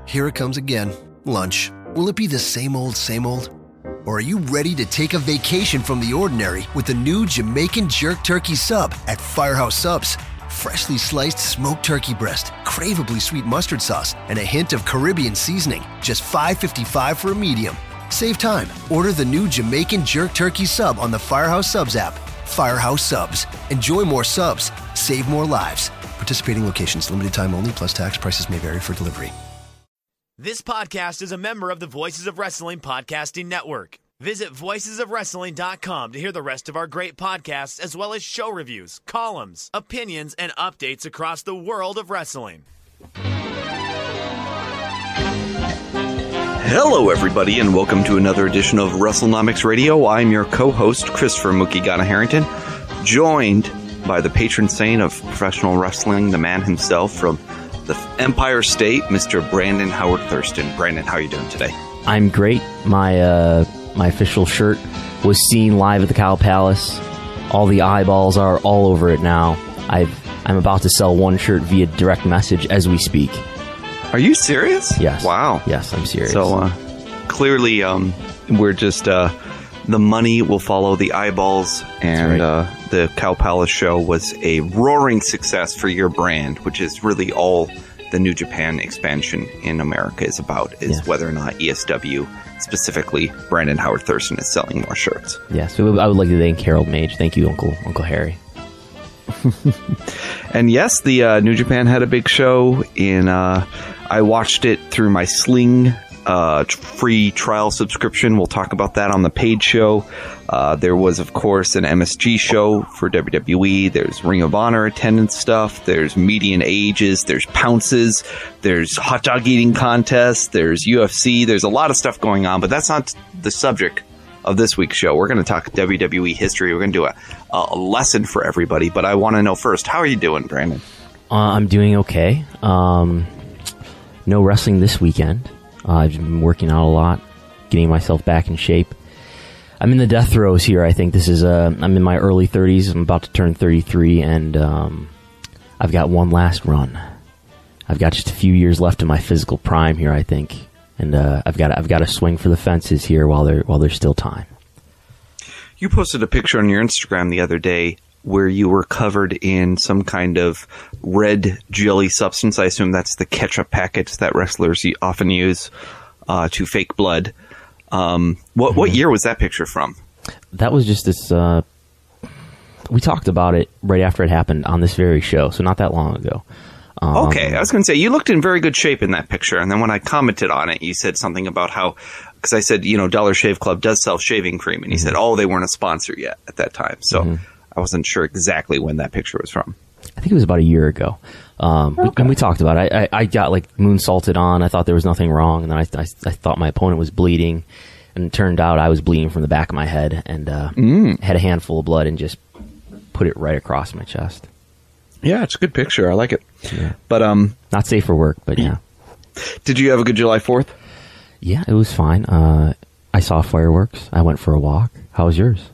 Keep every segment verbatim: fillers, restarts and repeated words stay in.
Here it comes again. Lunch. Will it be the same old, same old? Or are you ready to take a vacation from the ordinary with the new Jamaican Jerk Turkey Sub at Firehouse Subs? Freshly sliced smoked turkey breast, craveably sweet mustard sauce, and a hint of Caribbean seasoning. Just five fifty-five for a medium. Save time. Order the new Jamaican Jerk Turkey Sub on the Firehouse Subs app. Firehouse Subs. Enjoy more subs. Save more lives. Participating locations. Limited time only, plus tax. Prices may vary for delivery. This podcast is a member of the Voices of Wrestling Podcasting Network. Visit voices of wrestling dot com to hear the rest of our great podcasts, as well as show reviews, columns, opinions, and updates across the world of wrestling. Hello, everybody, and welcome to another edition of WrestleNomics Radio. I'm your co-host, Christopher Mookie Ghana Harrington, joined by the patron saint of professional wrestling, the man himself from the Empire State, Mister Brandon Howard Thurston. Brandon, how are you doing today? I'm great. My uh, my official shirt was seen live at the Cow Palace. All the eyeballs are all over it now. I've, I'm about to sell one shirt via direct message as we speak. Are you serious? Yes. Wow. Yes, I'm serious. So uh, clearly, um, we're just uh, the money will follow the eyeballs, and right. uh, the Cow Palace show was a roaring success for your brand, which is really all the New Japan expansion in America is about, is yes. whether or not E S W, specifically Brandon Howard Thurston, is selling more shirts. Yes, I would like to thank Harold Mage. Thank you, Uncle Uncle Harry. And yes, the uh, New Japan had a big show. In uh, I watched it through my Sling uh, free trial subscription. We'll talk about that on the paid show. Uh, there was, of course, an M S G show for W W E. There's Ring of Honor attendance stuff. There's median ages. There's pounces. There's hot dog eating contests. There's U F C. There's a lot of stuff going on, but that's not the subject of this week's show. We're going to talk W W E history. We're going to do a, a lesson for everybody, but I want to know first, how are you doing, Brandon? Uh, I'm doing okay. Um, no wrestling this weekend. Uh, I've been working out a lot, getting myself back in shape. I'm in the death throes here. I think this is, uh, I'm in my early thirties. I'm about to turn thirty-three, and um, I've got one last run. I've got just a few years left in my physical prime here, I think. And uh, I've got I've got to swing for the fences here while there while there's still time. You posted a picture on your Instagram the other day where you were covered in some kind of red jelly substance. I assume that's the ketchup packets that wrestlers often use uh, to fake blood. Um, what mm-hmm. what year was that picture from? That was just this. Uh, we talked about it right after it happened on this very show, so not that long ago. Um, okay, I was going to say, you looked in very good shape in that picture, and then when I commented on it, you said something about how, because I said, you know, Dollar Shave Club does sell shaving cream, and you mm-hmm. said, oh, they weren't a sponsor yet at that time, so mm-hmm. I wasn't sure exactly when that picture was from. I think it was about a year ago, um, okay. we, and we talked about it. I, I, I got, like, moon salted on, I thought there was nothing wrong, and then I, I, I thought my opponent was bleeding, and it turned out I was bleeding from the back of my head, and uh, mm. had a handful of blood and just put it right across my chest. Yeah, it's a good picture. I like it. Yeah. But um, not safe for work, but yeah. Did you have a good July fourth? Yeah, it was fine. Uh, I saw fireworks. I went for a walk. How was yours?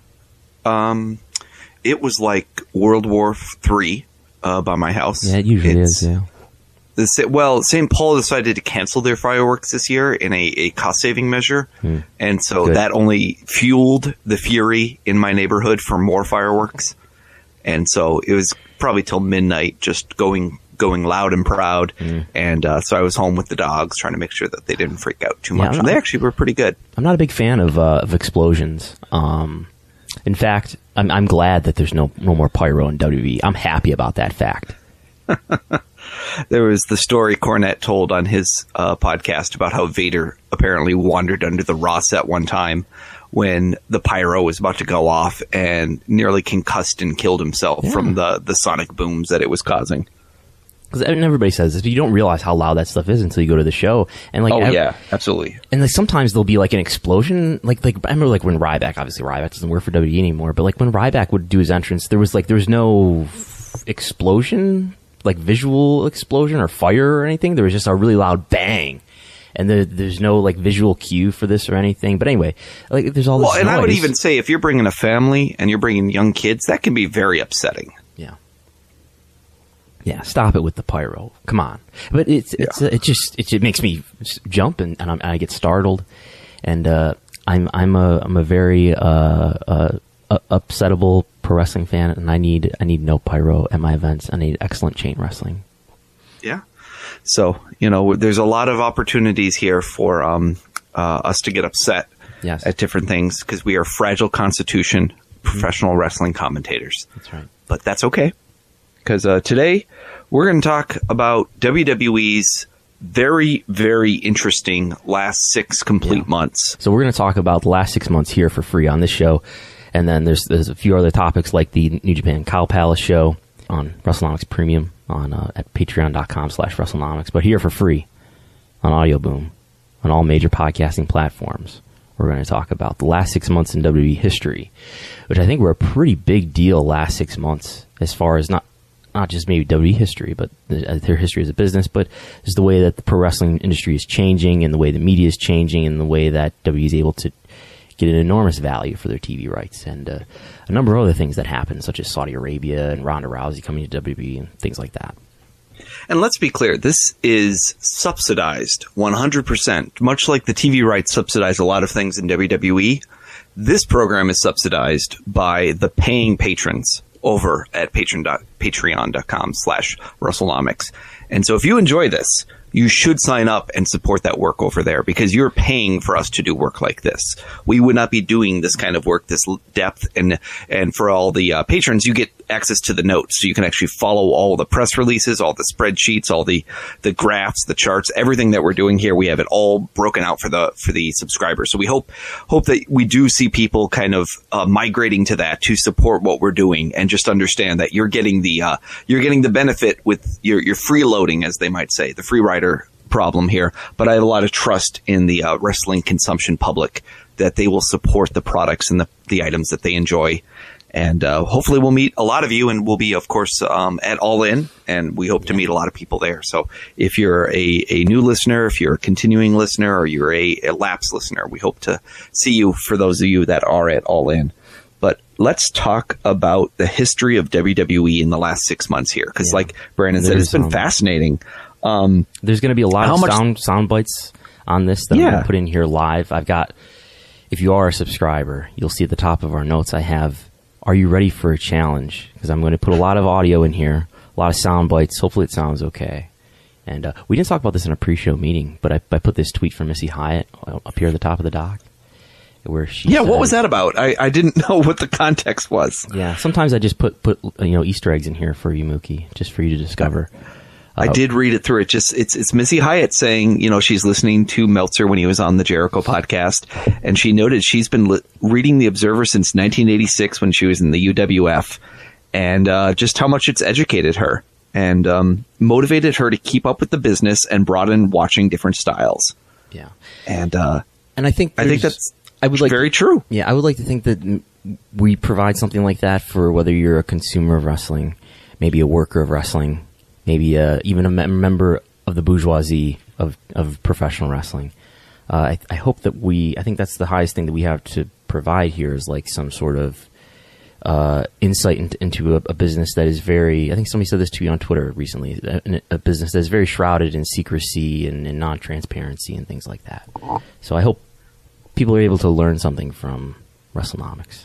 Um, it was like World War Three uh, by my house. Yeah, it usually it's, is, yeah. The, well, Saint Paul decided to cancel their fireworks this year in a, a cost-saving measure, hmm. and so Good. that only fueled the fury in my neighborhood for more fireworks. And so it was probably till midnight, just going going loud and proud. Mm. And uh, so I was home with the dogs, trying to make sure that they didn't freak out too much. Yeah, and they actually were pretty good. I'm not a big fan of uh, of explosions. Um, in fact, I'm, I'm glad that there's no no more pyro in W W E. I'm happy about that fact. There was the story Cornette told on his uh, podcast about how Vader apparently wandered under the Raw set one time when the pyro was about to go off and nearly concussed and killed himself yeah. from the, the sonic booms that it was causing. Because everybody says this, but you don't realize how loud that stuff is until you go to the show. And like, oh ev- yeah, absolutely. And like sometimes there'll be like an explosion. Like like I remember like when Ryback, obviously Ryback doesn't work for W W E anymore, but like when Ryback would do his entrance, there was like there was no explosion, like visual explosion or fire or anything. There was just a really loud bang. And the, there's no like visual cue for this or anything. But anyway, like there's all this well, and noise. I would even say if you're bringing a family and you're bringing young kids, that can be very upsetting. Yeah. Yeah, stop it with the pyro. Come on. But it's it's Yeah. uh, it just it, it makes me jump and, and, I'm, and I get startled, and uh, I'm I'm a I'm a very uh, uh, upsettable pro wrestling fan, and I need I need no pyro at my events. I need excellent chain wrestling. Yeah. So, you know, there's a lot of opportunities here for um, uh, us to get upset Yes. at different things because we are fragile constitution professional wrestling commentators. That's right. But that's okay. Because uh, today we're going to talk about W W E's very, very interesting last six complete Yeah. months. So we're going to talk about the last six months here for free on this show, and then there's there's a few other topics like the New Japan Cow Palace show on WrestleNomics Premium on uh, at patreon.com slash WrestleNomics. But here for free on Audio Boom on all major podcasting platforms. We're going to talk about the last six months in W W E history, which I think were a pretty big deal last six months as far as not not just maybe W W E history, but the, their history as a business, but just the way that the pro wrestling industry is changing and the way the media is changing and the way that W W E is able to get an enormous value for their T V rights and uh, a number of other things that happen, such as Saudi Arabia and Ronda Rousey coming to W W E and things like that. And let's be clear, this is subsidized one hundred percent. Much like the T V rights subsidize a lot of things in W W E, this program is subsidized by the paying patrons over at patreon dot patreon dot com slash WrestleNomics. And so if you enjoy this, you should sign up and support that work over there because you're paying for us to do work like this. We would not be doing this kind of work, this depth, and and for all the uh, patrons, you get access to the notes, so you can actually follow all the press releases, all the spreadsheets, all the the graphs, the charts, everything that we're doing here. We have it all broken out for the for the subscribers. So we hope hope that we do see people kind of uh, migrating to that to support what we're doing, and just understand that you're getting the uh, you're getting the benefit with your your freeloading, as they might say, the free rider problem here. But I have a lot of trust in the uh, wrestling consumption public that they will support the products and the, the items that they enjoy. And uh, hopefully we'll meet a lot of you, and we'll be, of course, um, at All In, and we hope to meet a lot of people there. So if you're a, a new listener, if you're a continuing listener, or you're a, a lapsed listener, we hope to see you for those of you that are at All In. But let's talk about the history of W W E in the last six months here, because Yeah. like Brandon said, There's, it's been um, fascinating. Um, There's going to be a lot How of much- sound sound bites on this that I'm Yeah. going to put in here live. I've got, if you are a subscriber, you'll see at the top of our notes I have, are you ready for a challenge? Because I'm going to put a lot of audio in here, a lot of sound bites. Hopefully it sounds okay. And uh, we didn't talk about this in a pre-show meeting, but I, I put this tweet from Missy Hyatt up here at the top of the doc, where she yeah, said, what was that about? I, I didn't know what the context was. Yeah, sometimes I just put put you know Easter eggs in here for you, Mookie, just for you to discover. I did read it through. It just it's it's Missy Hyatt saying, you know, she's listening to Meltzer when he was on the Jericho podcast, and she noted she's been li- reading the Observer since nineteen eighty-six when she was in the U W F, and uh, just how much it's educated her and um, motivated her to keep up with the business and broaden watching different styles. Yeah, And uh, and I think I think there's- that's I would like very true. Yeah, I would like to think that mm, we provide something like that for whether you're a consumer of wrestling, maybe a worker of wrestling, maybe uh, even a mem- member of the bourgeoisie of, of professional wrestling. Uh, I, I hope that we, I think that's the highest thing that we have to provide here is like some sort of uh, insight into, into a, a business that is very, I think somebody said this to you on Twitter recently, a, a business that is very shrouded in secrecy and, and non-transparency and things like that. So I hope people are able to learn something from WrestleNomics.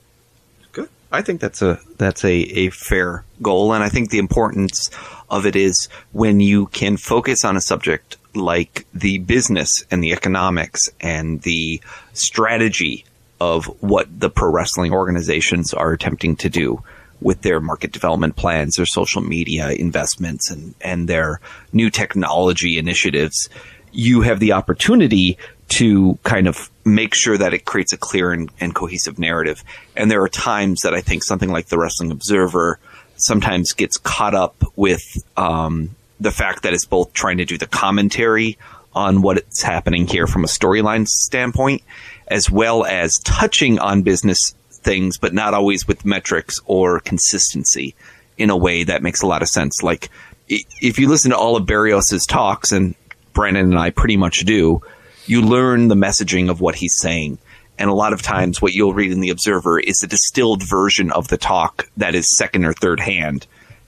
Good. I think that's a that's a, a fair goal, and I think the importance of it is when you can focus on a subject like the business and the economics and the strategy of what the pro wrestling organizations are attempting to do with their market development plans, their social media investments, and, and their new technology initiatives. You have the opportunity to kind of make sure that it creates a clear and, and cohesive narrative. And there are times that I think something like the Wrestling Observer sometimes gets caught up with um, the fact that it's both trying to do the commentary on what's happening here from a storyline standpoint, as well as touching on business things, but not always with metrics or consistency in a way that makes a lot of sense. Like if you listen to all of Barrios's talks, and Brandon and I pretty much do, you learn the messaging of what he's saying. And a lot of times what you'll read in the Observer is a distilled version of the talk that is second or third hand.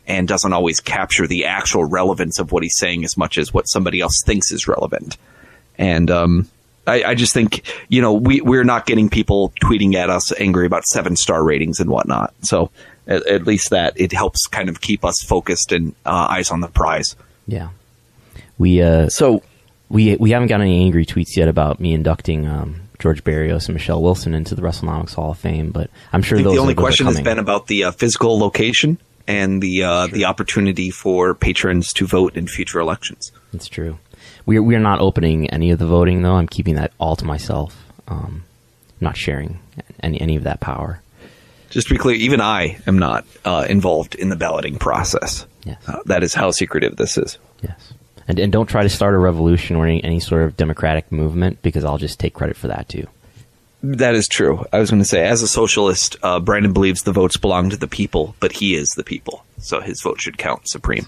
and doesn't always capture the actual relevance of what he's saying as much as what somebody else thinks is relevant. And um, I, I just think, you know, we, we're not getting people tweeting at us angry about seven-star ratings and whatnot. So at, at least that, it helps kind of keep us focused and uh, eyes on the prize. Yeah. We uh, so we we haven't got any angry tweets yet about me inducting um, George Barrios and Michelle Wilson into the WrestleNomics Hall of Fame, but I'm sure I think those the only are, those question are has been about the uh, physical location and the uh, Sure. the opportunity for patrons to vote in future elections. That's true. We are, we are not opening any of the voting, though. I'm keeping that all to myself. Um, I'm not sharing any any of that power. Just to be clear, even I am not uh, involved in the balloting process. Yes. Uh, that is how secretive this is. Yes. And and don't try to start a revolution or any, any sort of democratic movement, because I'll just take credit for that, too. That is true. I was going to say, as a socialist, uh, Brandon believes the votes belong to the people, but he is the people. So his vote should count supreme.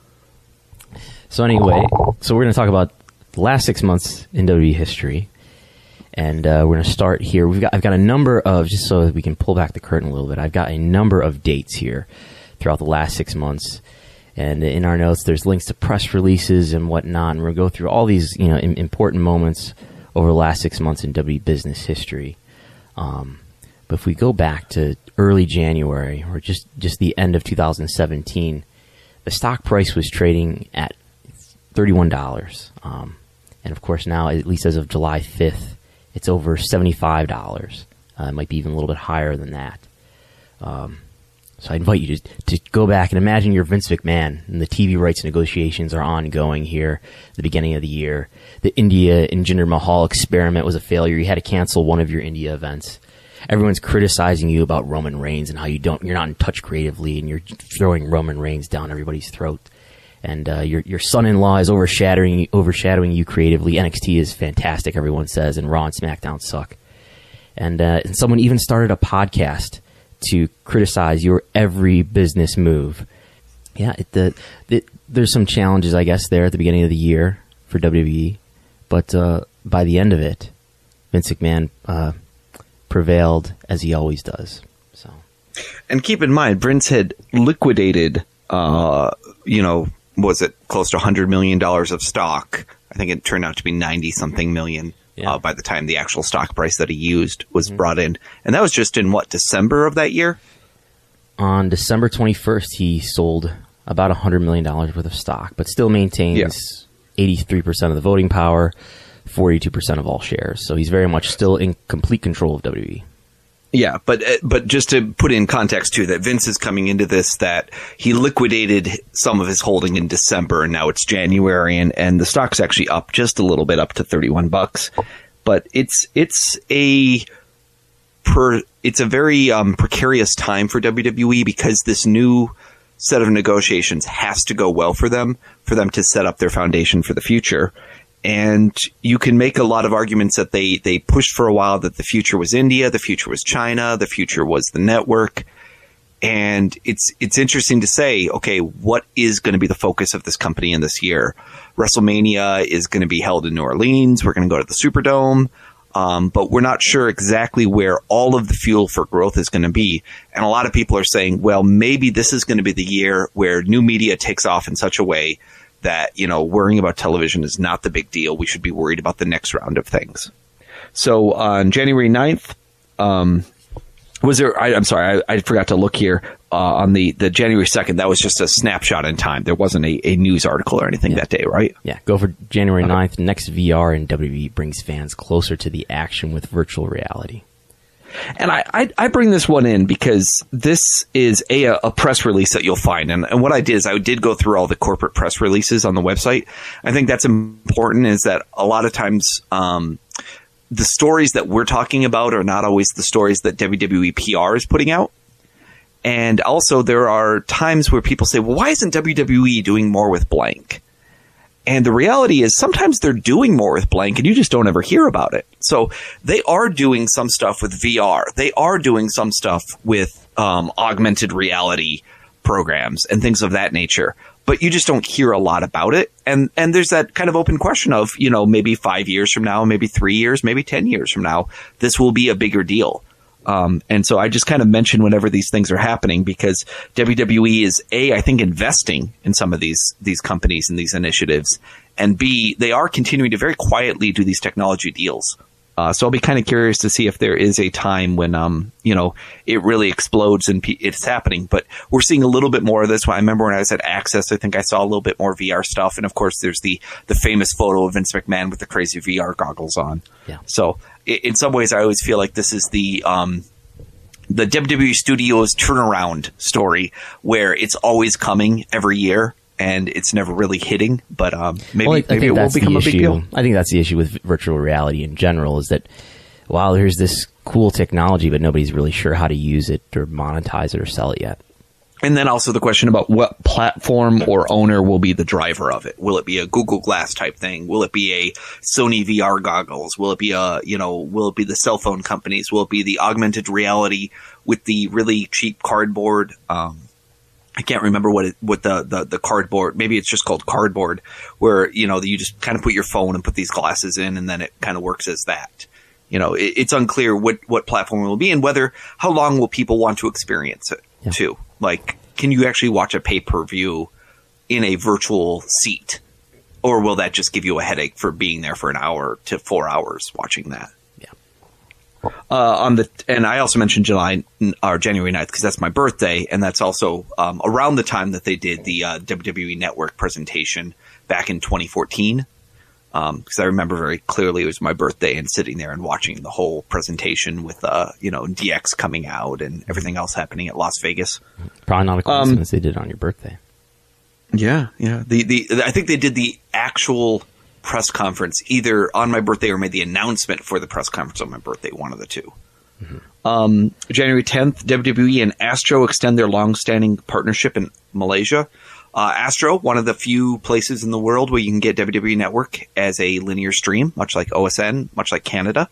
So anyway, so we're going to talk about the last six months in W W E history. And uh, we're going to start here. We've got I've got a number of, just so that we can pull back the curtain a little bit, I've got a number of dates here throughout the last six months. And in our notes, there's links to press releases and whatnot. And we'll go through all these, you know, im- important moments over the last six months in W W E business history. Um, but if we go back to early January, or just, just the end of two thousand seventeen, the stock price was trading at thirty-one dollars. Um, and of course now, at least as of July fifth, it's over seventy-five dollars. Uh, it might be even a little bit higher than that. Um, So I invite you to, to go back and imagine you're Vince McMahon, and the T V rights negotiations are ongoing here at the beginning of the year. The India and Jinder Mahal experiment was a failure. You had to cancel one of your India events. Everyone's criticizing you about Roman Reigns and how you don't, you're not in touch creatively, and you're throwing Roman Reigns down everybody's throat. And uh, your your son-in-law is overshadowing overshadowing you creatively. N X T is fantastic, everyone says, and Raw and SmackDown suck. And uh, and someone even started a podcast to criticize your every business move. Yeah, it, the, the, there's some challenges, I guess, there at the beginning of the year for W W E, but uh, by the end of it, Vince McMahon uh, prevailed, as he always does. So, and keep in mind, Vince had liquidated, uh, you know, was it close to one hundred million dollars of stock? I think it turned out to be ninety something million. Yeah. Uh, by the time the actual stock price that he used was mm-hmm. brought in. And that was just in, what, December of that year? On December twenty-first, he sold about one hundred million dollars worth of stock, but still maintains yeah. eighty-three percent of the voting power, forty-two percent of all shares. So he's very much still in complete control of W W E. Yeah, but but just to put in context, too, that Vince is coming into this, that he liquidated some of his holding in December, and now it's January, and, and the stock's actually up just a little bit, up to thirty-one bucks. But it's it's a per, it's a very um, precarious time for W W E, because this new set of negotiations has to go well for them, for them to set up their foundation for the future. And you can make a lot of arguments that they, they pushed for a while that the future was India, the future was China, the future was the network. And it's it's interesting to say, okay, what is going to be the focus of this company in this year? WrestleMania is going to be held in New Orleans. We're going to go to the Superdome. Um, but we're not sure exactly where all of the fuel for growth is going to be. And a lot of people are saying, well, maybe this is going to be the year where new media takes off in such a way that, you know, worrying about television is not the big deal. We should be worried about the next round of things. So on January ninth, um, was there, I, I'm sorry, I, I forgot to look here, uh, on the, the January second, that was just a snapshot in time. There wasn't a, a news article or anything yeah. that day, right? Yeah, go for January ninth. Okay. Next V R in W W E brings fans closer to the action with virtual reality. And I, I, I bring this one in because this is a, a press release that you'll find. And, and what I did is I did go through all the corporate press releases on the website. I think that's important, is that a lot of times um, the stories that we're talking about are not always the stories that W W E P R is putting out. And also there are times where people say, well, why isn't W W E doing more with blank? And the reality is sometimes they're doing more with blank and you just don't ever hear about it. So they are doing some stuff with V R. They are doing some stuff with um, augmented reality programs and things of that nature. But you just don't hear a lot about it. And and there's that kind of open question of, you know, maybe five years from now, maybe three years, maybe ten years from now, this will be a bigger deal. Um, and so I just kind of mention whenever these things are happening because W W E is A, I think investing in some of these, these companies and these initiatives, and B, they are continuing to very quietly do these technology deals. Uh, so I'll be kind of curious to see if there is a time when, um, you know, it really explodes and pe- it's happening. But we're seeing a little bit more of this. I remember when I was at Access, I think I saw a little bit more V R stuff. And of course, there's the, the famous photo of Vince McMahon with the crazy V R goggles on. Yeah. So i- in some ways, I always feel like this is the, um, the W W E Studios turnaround story where it's always coming every year. And it's never really hitting, but um, maybe, well, I, maybe I it will become a big deal. I think that's the issue with virtual reality in general is that, wow, there's this cool technology, but nobody's really sure how to use it or monetize it or sell it yet. And then also the question about what platform or owner will be the driver of it. Will it be a Google Glass type thing? Will it be a Sony V R goggles? Will it be a, you know, will it be the cell phone companies? Will it be the augmented reality with the really cheap cardboard? Um, I can't remember what it, what the, the, the cardboard, maybe it's just called cardboard, where, you know, you just kind of put your phone and put these glasses in and then it kind of works as that. You know, it, it's unclear what, what platform it will be and whether, how long will people want to experience it yeah. too? Like, can you actually watch a pay-per-view in a virtual seat? Or will that just give you a headache for being there for an hour to four hours watching that? Uh, on the and I also mentioned July or January ninth because that's my birthday, and that's also um, around the time that they did the uh, W W E Network presentation back in twenty fourteen. Because um, I remember very clearly it was my birthday and sitting there and watching the whole presentation with uh, you know D X coming out and everything else happening at Las Vegas. Probably not a coincidence um, they did it on your birthday. Yeah, yeah. The the I think they did the actual press conference either on my birthday or made the announcement for the press conference on my birthday, one of the two. Mm-hmm. Um, January tenth, W W E and Astro extend their long-standing partnership in Malaysia. Uh, Astro, one of the few places in the world where you can get W W E Network as a linear stream, much like O S N, much like Canada.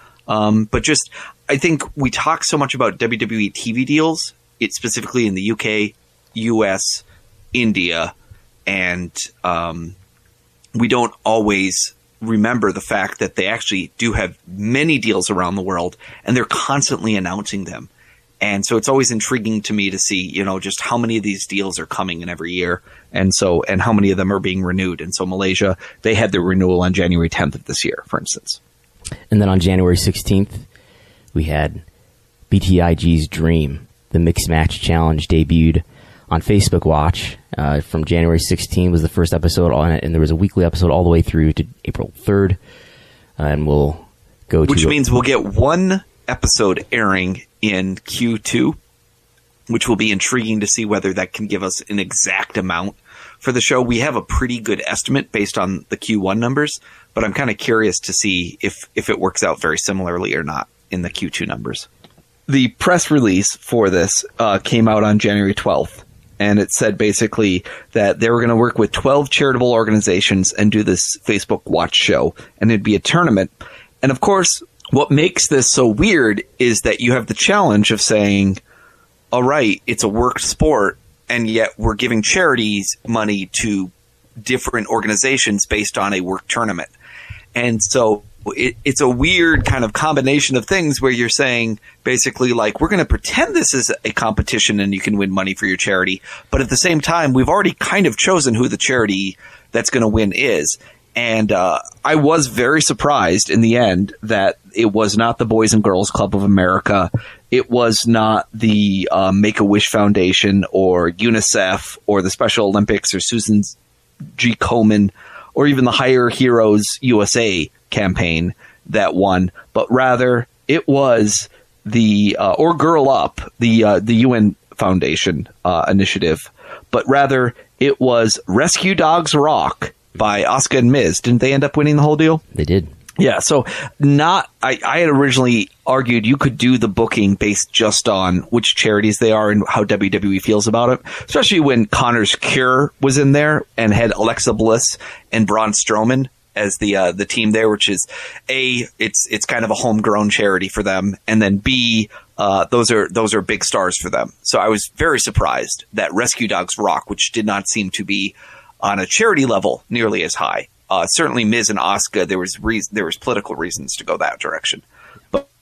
Um, but just, I think we talk so much about W W E T V deals, it's specifically in the U K, U S, India, and um, we don't always remember the fact that they actually do have many deals around the world and they're constantly announcing them. And so it's always intriguing to me to see, you know, just how many of these deals are coming in every year. And so, and how many of them are being renewed. And so Malaysia, they had their renewal on January tenth of this year, for instance. And then on January sixteenth, we had B T I G's Dream, the Mixed Match Challenge debuted on Facebook Watch. Uh, from January sixteenth was the first episode on it, and there was a weekly episode all the way through to April third. Uh, and we'll go to... Which means we'll get one episode airing in Q two, which will be intriguing to see whether that can give us an exact amount for the show. We have a pretty good estimate based on the Q one numbers, but I'm kind of curious to see if, if it works out very similarly or not in the Q two numbers. The press release for this uh, came out on January twelfth. And it said basically that they were going to work with twelve charitable organizations and do this Facebook Watch show. And it'd be a tournament. And of course, what makes this so weird is that you have the challenge of saying, all right, it's a work sport, and yet we're giving charities money to different organizations based on a work tournament. And so it, it's a weird kind of combination of things where you're saying basically like, we're going to pretend this is a competition and you can win money for your charity. But at the same time, we've already kind of chosen who the charity that's going to win is. And uh, I was very surprised in the end that it was not the Boys and Girls Club of America. It was not the uh, Make-A-Wish Foundation or UNICEF or the Special Olympics or Susan G. Komen or even the Hire Heroes U S A campaign that won, but rather it was the uh, or Girl Up, the uh, the U N Foundation uh, initiative, but rather it was Rescue Dogs Rock by Asuka and Miz. Didn't they end up winning the whole deal? They did. Yeah, so not I, I had originally argued you could do the booking based just on which charities they are and how W W E feels about it, especially when Connor's Cure was in there and had Alexa Bliss and Braun Strowman as the uh, the team there, which is A, it's it's kind of a homegrown charity for them, and then B, uh, those are those are big stars for them. So I was very surprised that Rescue Dogs Rock, which did not seem to be on a charity level nearly as high. Uh, certainly Miz and Asuka, there was reason, there was political reasons to go that direction. But,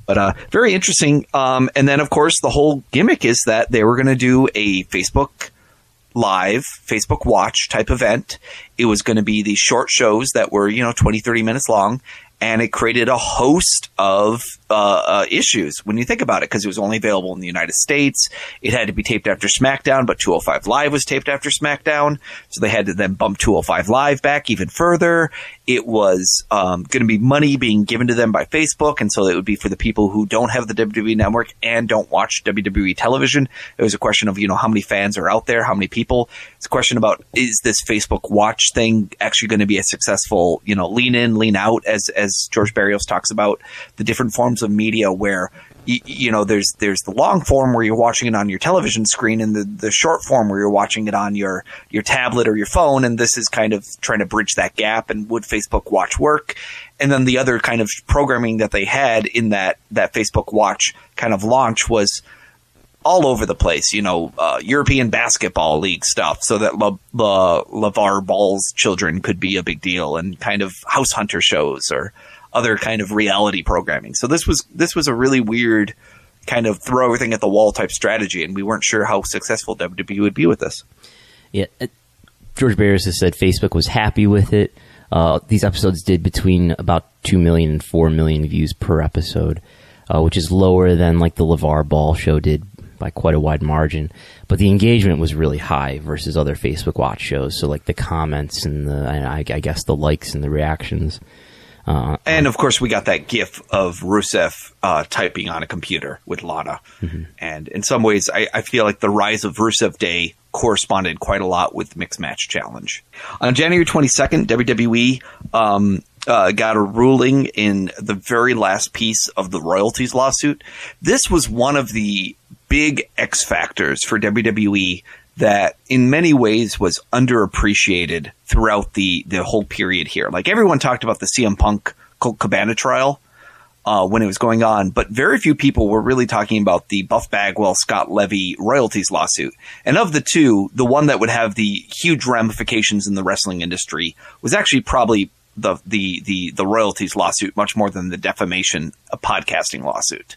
But uh, very interesting. Um, and then, of course, the whole gimmick is that they were going to do a Facebook Live, Facebook Watch type event. It was going to be these short shows that were, you know, twenty, thirty minutes long. And it created a host of uh, uh, issues when you think about it, because it was only available in the United States. It had to be taped after SmackDown, but two oh five Live was taped after SmackDown. So they had to then bump two oh five Live back even further. It was um, going to be money being given to them by Facebook. And so it would be for the people who don't have the W W E Network and don't watch W W E television. It was a question of, you know, how many fans are out there? How many people? It's a question about, is this Facebook Watch thing actually going to be a successful, you know, lean in, lean out, as, as As George Barrios talks about the different forms of media where, you, you know, there's there's the long form where you're watching it on your television screen, and the, the short form where you're watching it on your, your tablet or your phone. And this is kind of trying to bridge that gap. And would Facebook Watch work? And then the other kind of programming that they had in that, that Facebook Watch kind of launch was all over the place, you know, uh, European Basketball League stuff, so that Le, Le, LeVar Ball's children could be a big deal, and kind of House Hunter shows or other kind of reality programming. So this was this was a really weird kind of throw everything at the wall type strategy, and we weren't sure how successful W W E would be with this. Yeah, it, George Barrios has said Facebook was happy with it. Uh, these episodes did between about two million and four million views per episode, uh, which is lower than like the LeVar Ball show did by quite a wide margin, but the engagement was really high versus other Facebook Watch shows. So like the comments and the, I, I guess the likes and the reactions. Uh, and of course we got that gif of Rusev uh, typing on a computer with Lana. Mm-hmm. And in some ways I, I feel like the rise of Rusev Day corresponded quite a lot with Mixed Match Challenge. On January twenty-second, W W E um, uh, got a ruling in the very last piece of the royalties lawsuit. This was one of the big X factors for W W E that in many ways was underappreciated throughout the, the whole period here. Like everyone talked about the C M Punk Colt Cabana trial uh, when it was going on, but very few people were really talking about the Buff Bagwell, Scott Levy royalties lawsuit. And of the two, the one that would have the huge ramifications in the wrestling industry was actually probably the, the, the, the royalties lawsuit, much more than the defamation of podcasting lawsuit.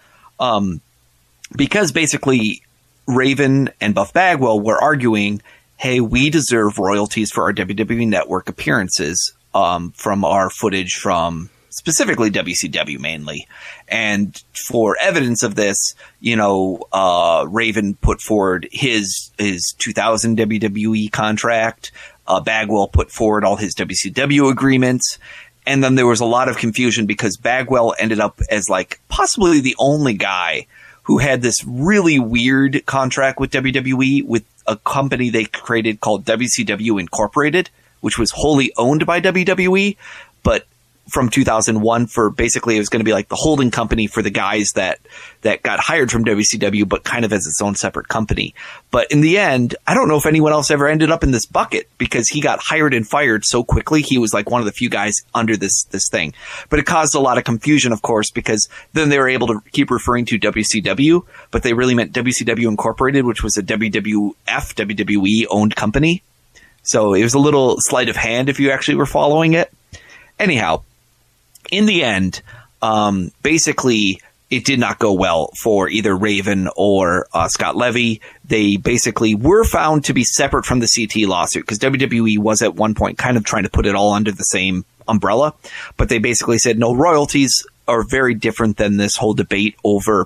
Um, Because basically Raven and Buff Bagwell were arguing, hey, we deserve royalties for our W W E Network appearances um, from our footage from specifically W C W mainly. And for evidence of this, you know, uh, Raven put forward his his two thousand W W E contract. Uh, Bagwell put forward all his W C W agreements. And then there was a lot of confusion because Bagwell ended up as like possibly the only guy who had this really weird contract with W W E with a company they created called W C W Incorporated, which was wholly owned by W W E, but from two thousand one for basically it was going to be like the holding company for the guys that, that got hired from W C W, but kind of as its own separate company. But in the end, I don't know if anyone else ever ended up in this bucket because he got hired and fired so quickly. He was like one of the few guys under this, this thing, but it caused a lot of confusion, of course, because then they were able to keep referring to W C W, but they really meant W C W Incorporated, which was a W W F, W W E owned company. So it was a little sleight of hand if you actually were following it. Anyhow, in the end, um, basically, it did not go well for either Raven or uh, Scott Levy. They basically were found to be separate from the C T lawsuit because W W E was at one point kind of trying to put it all under the same umbrella. But they basically said, no, royalties are very different than this whole debate over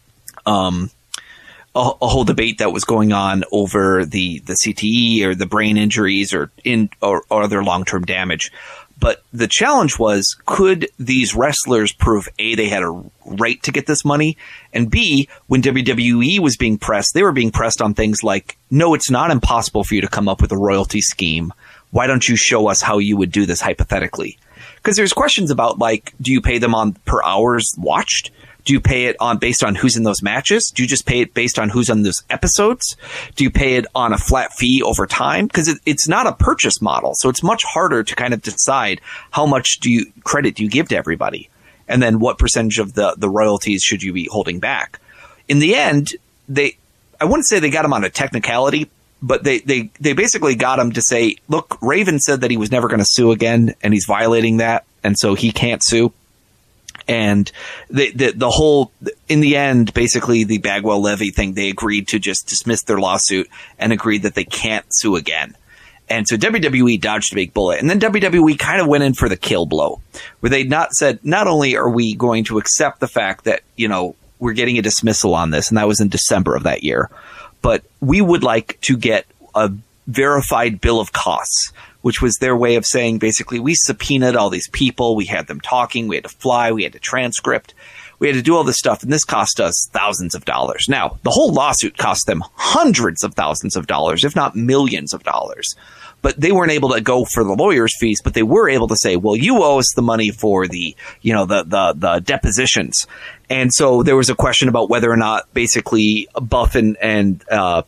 um, a, a whole debate that was going on over the, the C T E or the brain injuries or in or, or other long-term damage. But the challenge was, could these wrestlers prove, A, they had a right to get this money, and B, when W W E was being pressed, they were being pressed on things like, no, it's not impossible for you to come up with a royalty scheme. Why don't you show us how you would do this hypothetically? Because there's questions about, like, do you pay them on per hours watched? Do you pay it on based on who's in those matches? Do you just pay it based on who's on those episodes? Do you pay it on a flat fee over time? Because it, it's not a purchase model, so it's much harder to kind of decide how much do you credit do you give to everybody, and then what percentage of the the royalties should you be holding back? In the end, they I wouldn't say they got him on a technicality, but they they they basically got him to say, look, Raven said that he was never going to sue again, and he's violating that, and so he can't sue. And the, the, the whole, in the end, basically the Bagwell Levy thing, they agreed to just dismiss their lawsuit and agreed that they can't sue again. And so W W E dodged a big bullet. And then W W E kind of went in for the kill blow, where they not said, not only are we going to accept the fact that, you know, we're getting a dismissal on this, and that was in December of that year, but we would like to get a verified bill of costs, which was their way of saying, basically, we subpoenaed all these people. We had them talking. We had to fly. We had to transcript. We had to do all this stuff, and this cost us thousands of dollars. Now, the whole lawsuit cost them hundreds of thousands of dollars, if not millions of dollars. But they weren't able to go for the lawyer's fees, but they were able to say, well, you owe us the money for the, you know, the, the, the depositions. And so there was a question about whether or not basically Buff and, and, uh,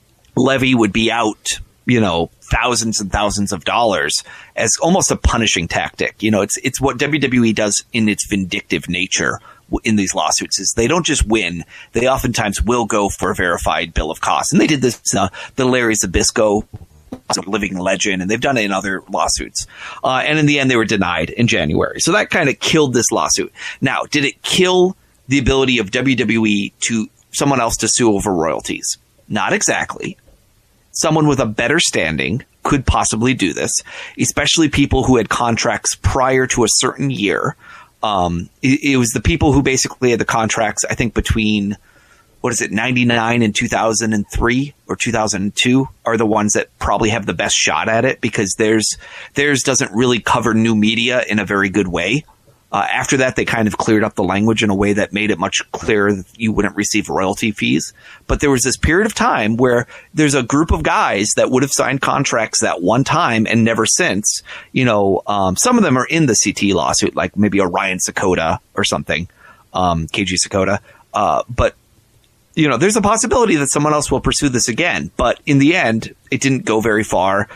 Levy would be out, you know, thousands and thousands of dollars as almost a punishing tactic. You know, it's, it's what W W E does in its vindictive nature in these lawsuits is they don't just win. They oftentimes will go for a verified bill of costs. And they did this, uh, the Larry Zbyszko living legend, and they've done it in other lawsuits. Uh, and in the end, they were denied in January. So that kind of killed this lawsuit. Now, did it kill the ability of W W E to someone else to sue over royalties? Not exactly. Someone with a better standing could possibly do this, especially people who had contracts prior to a certain year. Um, it, it was the people who basically had the contracts, I think, between, what is it, ninety-nine and two thousand three or two thousand two are the ones that probably have the best shot at it, because theirs, theirs doesn't really cover new media in a very good way. Uh, after that, they kind of cleared up the language in a way that made it much clearer that you wouldn't receive royalty fees. But there was this period of time where there's a group of guys that would have signed contracts that one time and never since. You know, um, some of them are in the C T lawsuit, like maybe a Ryan Sakota or something, um, K G Sakota. Uh, but, you know, there's a possibility that someone else will pursue this again. But in the end, it didn't go very far.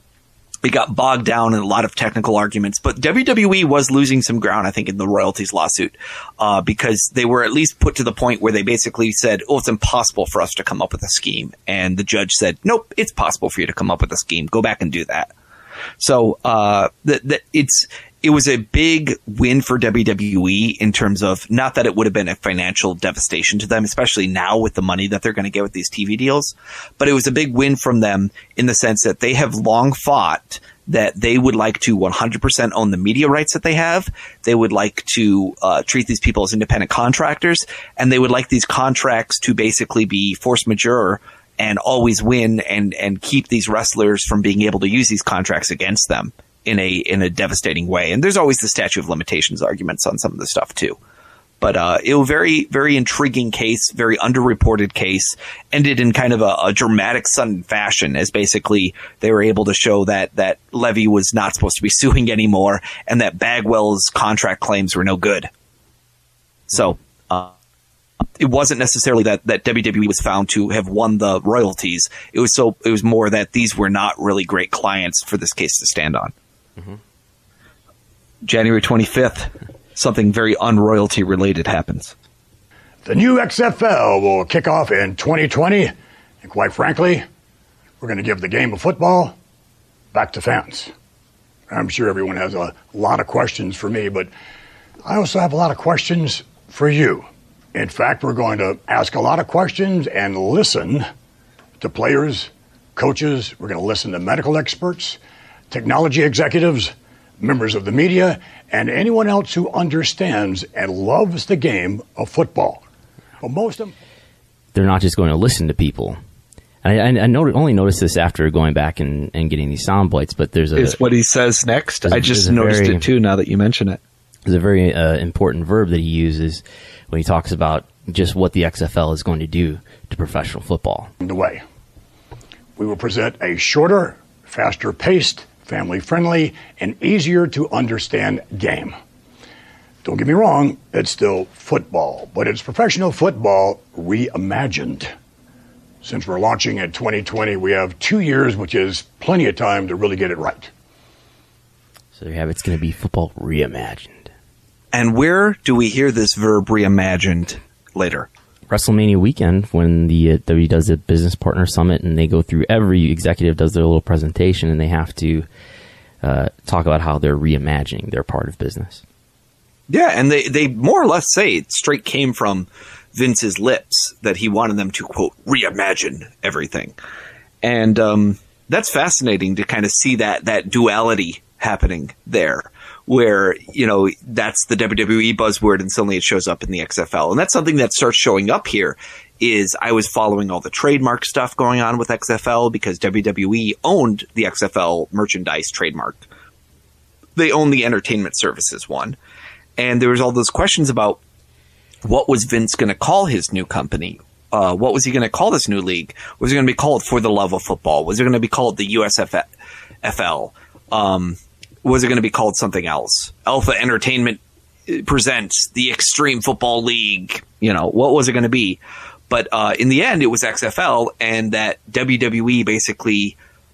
It got bogged down in a lot of technical arguments, but W W E was losing some ground, I think, in the royalties lawsuit, uh, because they were at least put to the point where they basically said, oh, it's impossible for us to come up with a scheme. And the judge said, nope, it's possible for you to come up with a scheme. Go back and do that. So, uh, that, that it's, it was a big win for W W E in terms of, not that it would have been a financial devastation to them, especially now with the money that they're going to get with these T V deals, but it was a big win from them in the sense that they have long fought that they would like to one hundred percent own the media rights that they have. They would like to uh, treat these people as independent contractors, and they would like these contracts to basically be force majeure and always win and, and keep these wrestlers from being able to use these contracts against them in a, in a devastating way. And there's always the statute of limitations arguments on some of this stuff too. But, uh, it was a very, very intriguing case, very underreported case, ended in kind of a, a dramatic, sudden fashion, as basically they were able to show that, that Levy was not supposed to be suing anymore and that Bagwell's contract claims were no good. So, uh, it wasn't necessarily that, that W W E was found to have won the royalties. It was so, it was more that these were not really great clients for this case to stand on. Mm-hmm. January twenty-fifth, something very unroyalty related happens. The new X F L will kick off in twenty twenty, and quite frankly, we're going to give the game of football back to fans. I'm sure everyone has a lot of questions for me, but I also have a lot of questions for you. In fact, we're going to ask a lot of questions and listen to players, coaches. We're going to listen to medical experts, technology executives, members of the media, and anyone else who understands and loves the game of football. But most of them, they're not just going to listen to people. I, I, I not- only noticed this after going back and, and getting these sound bites, but there's a... It's what he says next. a, I just noticed very, it too now that you mention it. There's a very uh, important verb that he uses when he talks about just what the X F L is going to do to professional football. The way we will present a shorter, faster paced, family friendly, and easier to understand game. Don't get me wrong, it's still football, but it's professional football reimagined. Since we're launching in twenty twenty, we have two years, which is plenty of time to really get it right. So there you have it. It's going to be football reimagined. And where do we hear this verb reimagined later? WrestleMania weekend, when the uh, W W E does the Business Partner Summit, and they go through, every executive does their little presentation, and they have to uh, talk about how they're reimagining their part of business. Yeah, and they, they more or less say it straight came from Vince's lips that he wanted them to, quote, reimagine everything. And um, that's fascinating to kind of see that that duality happening there, where, you know, that's the W W E buzzword and suddenly it shows up in the X F L. And that's something that starts showing up here. Is I was following all the trademark stuff going on with X F L because W W E owned the X F L merchandise trademark. They own the entertainment services one. And there was all those questions about what was Vince going to call his new company? Uh, what was he going to call this new league? Was it going to be called For the Love of Football? Was it going to be called the U S F L? Um, was it going to be called something else? Alpha Entertainment presents the Extreme Football League. You know, what was it going to be? But uh, in the end, it was X F L, and that W W E basically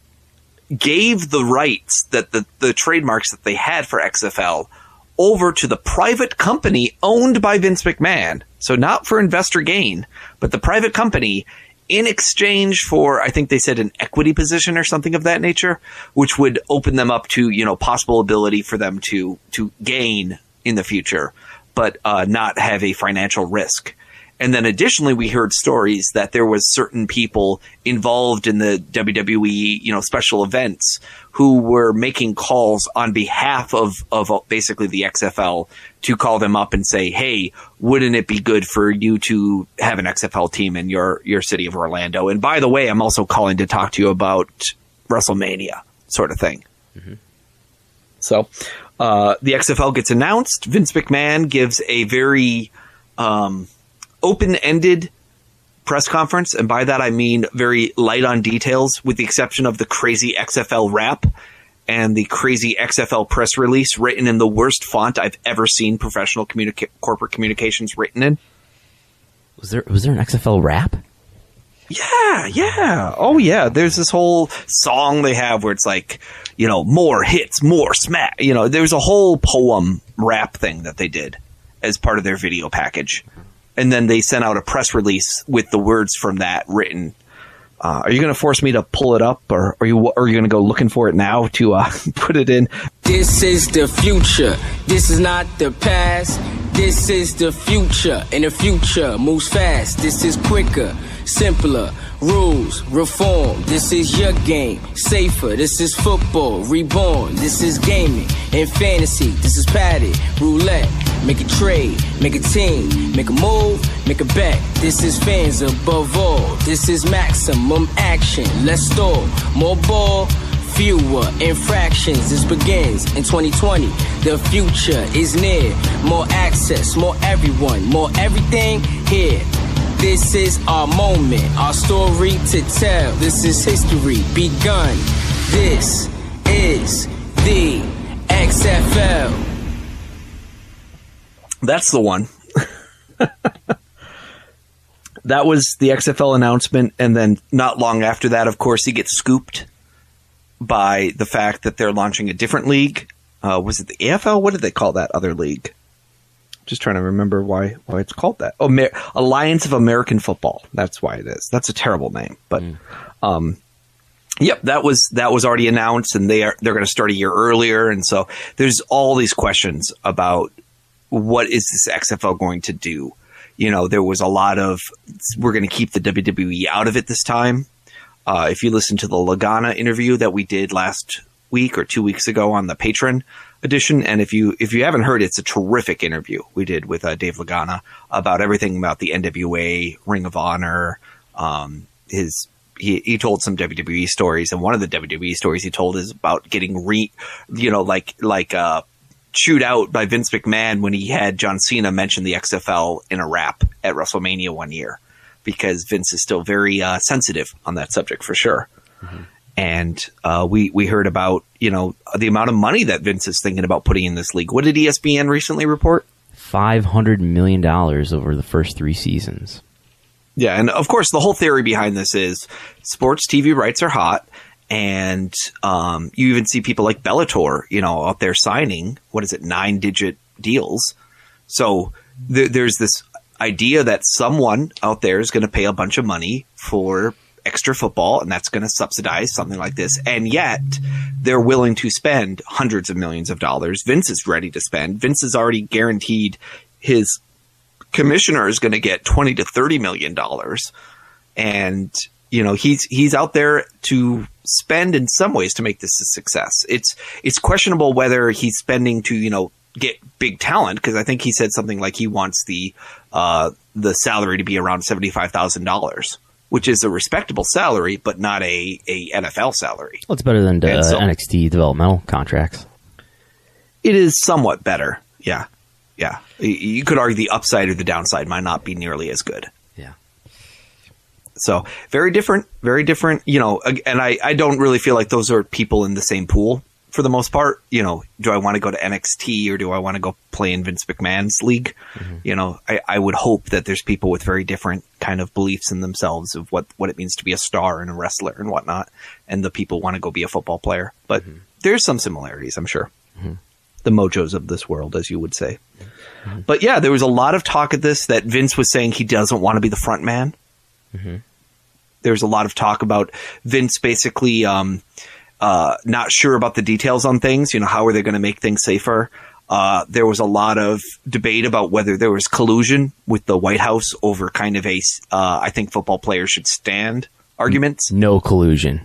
gave the rights, that the, the trademarks that they had for X F L, over to the private company owned by Vince McMahon. So not for investor gain, but the private company, in exchange for, I think they said, an equity position or something of that nature, which would open them up to, you know, possible ability for them to to gain in the future, but uh, not have a financial risk. And then additionally, we heard stories that there was certain people involved in the W W E, you know, special events who were making calls on behalf of, of basically the X F L to call them up and say, hey, wouldn't it be good for you to have an X F L team in your, your city of Orlando? And by the way, I'm also calling to talk to you about WrestleMania, sort of thing. Mm-hmm. So uh, the X F L gets announced. Vince McMahon gives a very um, open-ended press conference, and by that I mean very light on details, with the exception of the crazy X F L rap and the crazy X F L press release written in the worst font I've ever seen professional communica- corporate communications written in. Was there was there an X F L rap? Yeah, yeah. Oh, yeah. There's this whole song they have where it's like, you know, more hits, more smack. You know, there's a whole poem rap thing that they did as part of their video package. And then they sent out a press release with the words from that written. Uh, are you going to force me to pull it up, or are you are you going to go looking for it now to uh, put it in? This is the future. This is not the past. This is the future, and the future moves fast. This is quicker, simpler, rules, reform. This is your game, safer. This is football, reborn. This is gaming and fantasy. This is padded, roulette. Make a trade, make a team, make a move, make a bet. This is fans above all. This is maximum action. Let's store more ball, fewer infractions. This begins in twenty twenty. The future is near. More access, more everyone, more everything here. This is our moment, our story to tell. This is history begun. This is the X F L. That's the one. That was the X F L announcement, and then not long after that, of course, he gets scooped by the fact that they're launching a different league. Uh, was it the A F L? What did they call that other league? Just trying to remember why why it's called that. Oh, Mer- Alliance of American Football. That's why it is. That's a terrible name, but mm. um, yep, that was that was already announced, and they are they're going to start a year earlier, and so there's all these questions about what is this X F L going to do. You know, there was a lot of, we're going to keep the W W E out of it this time. Uh, if you listen to the Lagana interview that we did last week or two weeks ago on the Patreon edition, and if you if you haven't heard, it's a terrific interview we did with uh, Dave Lagana about everything about the N W A, Ring of Honor. Um, his he, he told some W W E stories, and one of the W W E stories he told is about getting re, you know, like like uh. chewed out by Vince McMahon when he had John Cena mention the X F L in a rap at WrestleMania one year, because Vince is still very uh, sensitive on that subject for sure. Mm-hmm. And uh, we we heard about, you know, the amount of money that Vince is thinking about putting in this league. What did E S P N recently report? five hundred million dollars over the first three seasons. Yeah, and of course the whole theory behind this is sports T V rights are hot. And um, you even see people like Bellator, you know, out there signing, what is it, nine digit deals. So th- there's this idea that someone out there is going to pay a bunch of money for extra football, and that's going to subsidize something like this. And yet they're willing to spend hundreds of millions of dollars. Vince is ready to spend. Vince has already guaranteed his commissioner is going to get twenty to thirty million dollars. And, you know, he's, he's out there to spend in some ways to make this a success. It's, it's questionable whether he's spending to, you know, get big talent, because I think he said something like he wants the, uh, the salary to be around seventy-five thousand dollars, which is a respectable salary, but not a, a N F L salary. Well, it's better than uh, so, N X T developmental contracts. It is somewhat better. Yeah. Yeah. You could argue the upside or the downside might not be nearly as good. Yeah. So very different, very different, you know, and I, I don't really feel like those are people in the same pool for the most part. You know, do I want to go to N X T or do I want to go play in Vince McMahon's league? Mm-hmm. You know, I, I would hope that there's people with very different kind of beliefs in themselves of what, what it means to be a star and a wrestler and whatnot. And the people want to go be a football player, but mm-hmm. there's some similarities, I'm sure. Mm-hmm. The mojos of this world, as you would say. Mm-hmm. But yeah, there was a lot of talk at this that Vince was saying he doesn't want to be the front man. Mm-hmm. There's a lot of talk about Vince basically um, uh, not sure about the details on things. You know, how are they going to make things safer? Uh, there was a lot of debate about whether there was collusion with the White House over kind of a, uh, I think football players should stand arguments. No collusion.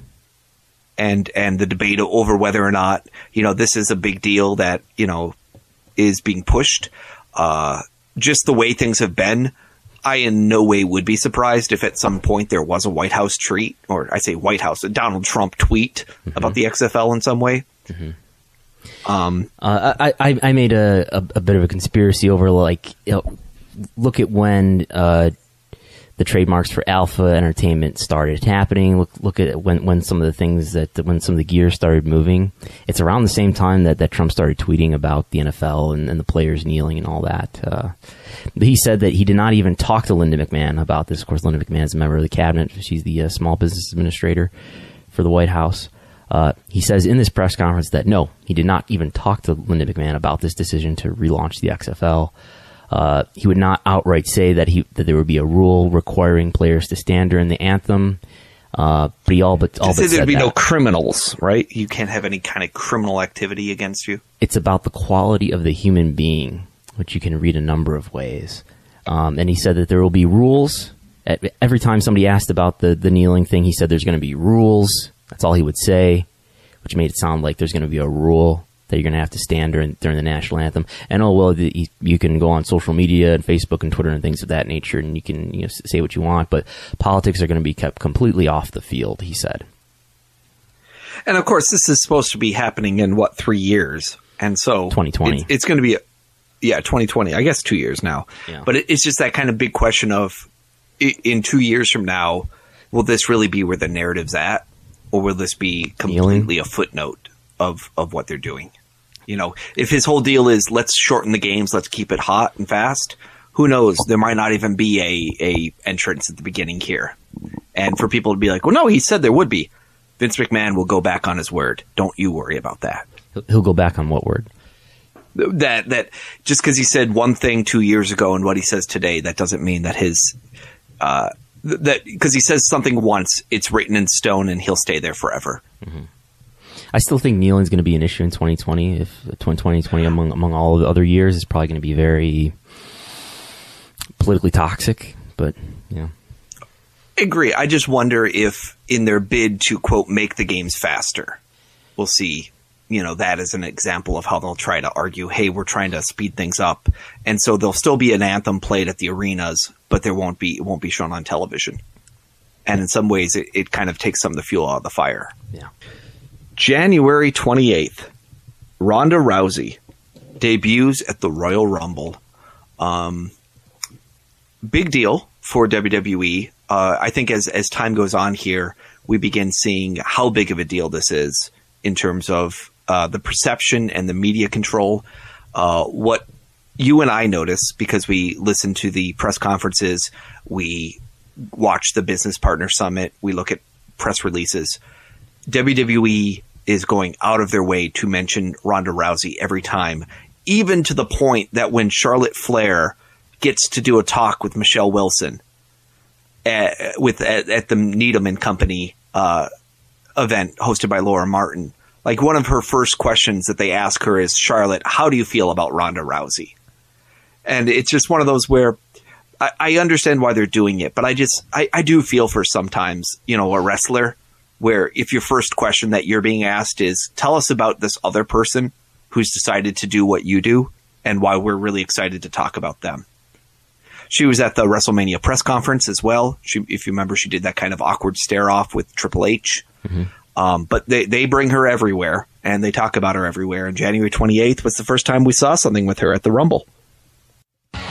And, and the debate over whether or not, you know, this is a big deal that, you know, is being pushed. Uh, just the way things have been, I in no way would be surprised if at some point there was a White House tweet, or I say White House, a Donald Trump tweet mm-hmm. about the X F L in some way. Mm-hmm. Um, uh, I, I, I made a, a, a bit of a conspiracy over, like, you know, look at when uh, the trademarks for Alpha Entertainment started happening. Look, look at when, when some of the things that, when some of the gears started moving. It's around the same time that, that Trump started tweeting about the N F L and, and the players kneeling and all that. Uh, he said that he did not even talk to Linda McMahon about this. Of course, Linda McMahon is a member of the cabinet. She's the uh, small business administrator for the White House. Uh, he says in this press conference that no, he did not even talk to Linda McMahon about this decision to relaunch the X F L. Uh, he would not outright say that he that there would be a rule requiring players to stand during the anthem. Uh, but he all but all but said there'd be that. no criminals, right? You can't have any kind of criminal activity against you. It's about the quality of the human being, which you can read a number of ways. Um, and he said that there will be rules. At, every time somebody asked about the, the kneeling thing, he said there's going to be rules. That's all he would say, which made it sound like there's going to be a rule that you're going to have to stand during, during the national anthem. And, oh, well, the, you can go on social media and Facebook and Twitter and things of that nature, and you can, you know, say what you want, but politics are going to be kept completely off the field, he said. And, of course, this is supposed to be happening in, what, three years? And so twenty twenty. It's, it's going to be, a, yeah, twenty twenty. I guess two years now. Yeah. But it, it's just that kind of big question of, in two years from now, will this really be where the narrative's at? Or will this be completely Kneeling? a footnote of, of what they're doing? You know, if his whole deal is let's shorten the games, let's keep it hot and fast, who knows? There might not even be a, a entrance at the beginning here. And for people to be like, well, no, he said there would be. Vince McMahon will go back on his word. Don't you worry about that. He'll go back on what word? That that just because he said one thing two years ago and what he says today, that doesn't mean that his uh, that because he says something once, it's written in stone and he'll stay there forever. Mm-hmm. I still think kneeling is going to be an issue in twenty twenty. If twenty twenty among among all the other years is probably going to be very politically toxic, but yeah. I agree. I just wonder if in their bid to quote make the games faster, we'll see, you know, that as an example of how they'll try to argue, hey, we're trying to speed things up. And so there'll still be an anthem played at the arenas, but there won't be, it won't be shown on television. And in some ways it, it kind of takes some of the fuel out of the fire. Yeah. January twenty-eighth, Ronda Rousey debuts at the Royal Rumble. Um, big deal for W W E. Uh, I think as, as time goes on here, we begin seeing how big of a deal this is in terms of uh, the perception and the media control. Uh, what you and I notice, because we listen to the press conferences, we watch the Business Partner Summit, we look at press releases, W W E is going out of their way to mention Ronda Rousey every time, even to the point that when Charlotte Flair gets to do a talk with Michelle Wilson, at, with at, at the Needham and Company uh, event hosted by Laura Martin. Like, one of her first questions that they ask her is, Charlotte, how do you feel about Ronda Rousey? And it's just one of those where I, I understand why they're doing it, but I just, I, I do feel for sometimes, you know, a wrestler where if your first question that you're being asked is, tell us about this other person who's decided to do what you do and why we're really excited to talk about them. She was at the WrestleMania press conference as well. She, if you remember, she did that kind of awkward stare off with Triple H. Mm-hmm. Um, but they, they bring her everywhere, and they talk about her everywhere. And January twenty-eighth was the first time we saw something with her at the Rumble. The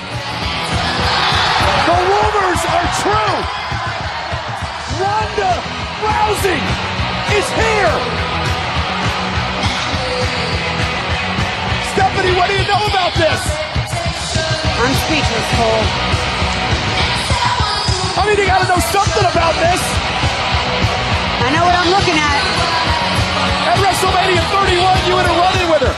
rumors are true. Ronda Rousey is here. Stephanie, what do you know about this? I'm speechless, Cole. I mean, you got to know something about this. I know what I'm looking at. At WrestleMania thirty-one, you had a run-in with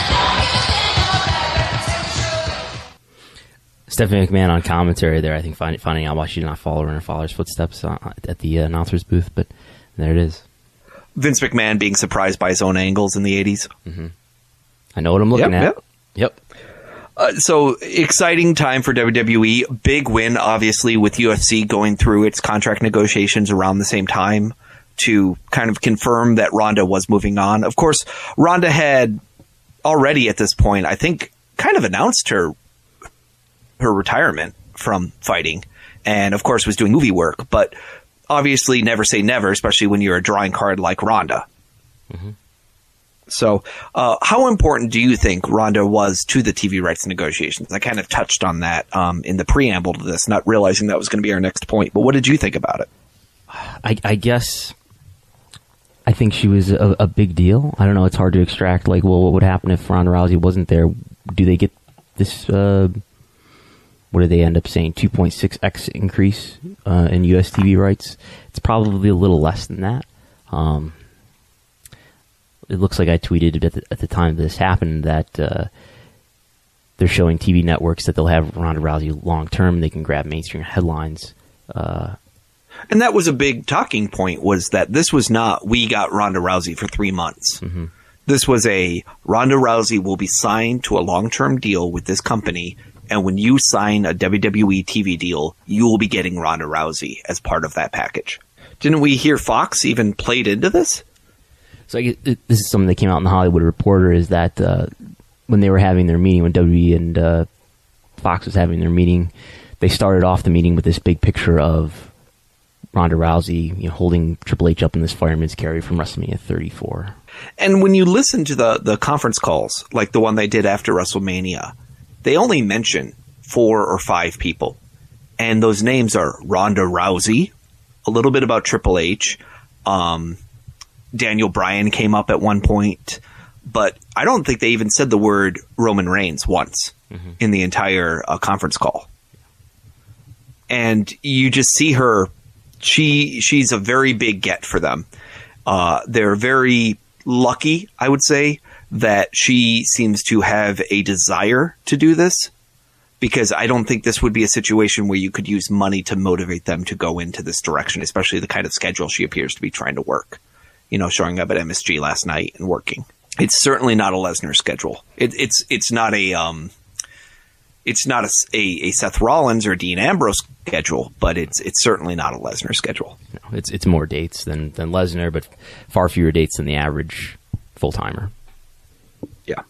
her. Stephanie McMahon on commentary there, I think, find, finding out why she did not follow in her father's footsteps uh, at the uh, announcer's booth, but there it is. Vince McMahon being surprised by his own angles in the eighties. Mm-hmm. I know what I'm looking yep, at. Yep. Yep. Uh, so, exciting time for W W E. Big win, obviously, with U F C going through its contract negotiations around the same time to kind of confirm that Ronda was moving on. Of course, Ronda had already at this point, I think, kind of announced her her retirement from fighting, and of course was doing movie work, but obviously never say never, especially when you're a drawing card like Ronda. Mm-hmm. So, uh, how important do you think Ronda was to the T V rights negotiations? I kind of touched on that um, in the preamble to this, not realizing that was going to be our next point, but what did you think about it? I, I guess I think she was a, a big deal. I don't know. It's hard to extract, like, well, what would happen if Ronda Rousey wasn't there? Do they get this, uh, what did they end up saying, two point six x increase uh, in U S T V rights? It's probably a little less than that. Um, it looks like I tweeted at the, at the time this happened that uh, they're showing T V networks that they'll have Ronda Rousey long term. They can grab mainstream headlines. Uh, and that was a big talking point, was that this was not, we got Ronda Rousey for three months. Mm-hmm. This was a, Ronda Rousey will be signed to a long-term deal with this company, and when you sign a W W E T V deal, you will be getting Ronda Rousey as part of that package. Didn't we hear Fox even played into this? So I guess it, this is something that came out in the Hollywood Reporter, is that uh, when they were having their meeting, when W W E and uh, Fox was having their meeting, they started off the meeting with this big picture of Ronda Rousey, you know, holding Triple H up in this fireman's carry from WrestleMania thirty-four. And when you listen to the, the conference calls, like the one they did after WrestleMania, they only mention four or five people. And those names are Ronda Rousey, a little bit about Triple H, um, Daniel Bryan came up at one point, but I don't think they even said the word Roman Reigns once mm-hmm. in the entire uh, conference call. And you just see her. She she's a very big get for them. Uh, they're very lucky, I would say, that she seems to have a desire to do this, because I don't think this would be a situation where you could use money to motivate them to go into this direction, especially the kind of schedule she appears to be trying to work. You know, showing up at M S G last night and working. It's certainly not a Lesnar schedule. It, it's it's not a um, it's not a, a, a Seth Rollins or Dean Ambrose schedule, but it's it's certainly not a Lesnar schedule. No, it's it's more dates than than Lesnar, but far fewer dates than the average full timer. Yeah.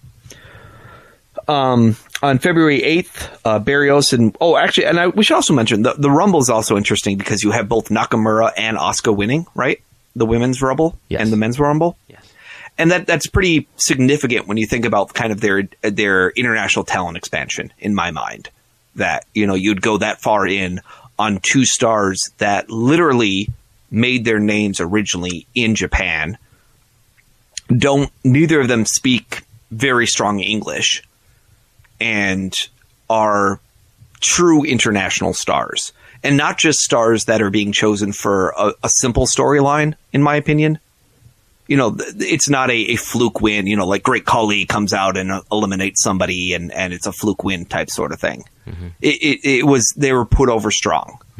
Um, on February eighth, uh, Barrios and oh, actually, and I, we should also mention the the Rumble is also interesting because you have both Nakamura and Asuka winning, right? The women's Rumble yes. and the men's Rumble. Yes. And that that's pretty significant when you think about kind of their their international talent expansion, in my mind. That, you know, you'd go that far in on two stars that literally made their names originally in Japan. Don't neither of them speak very strong English and are true international stars. And not just stars that are being chosen for a, a simple storyline, in my opinion. You know, it's not a, a fluke win, you know, like Great Khali comes out and uh, eliminates somebody and, and it's a fluke win type sort of thing. Mm-hmm. It, it, it was, they were put over strong. Mm-hmm.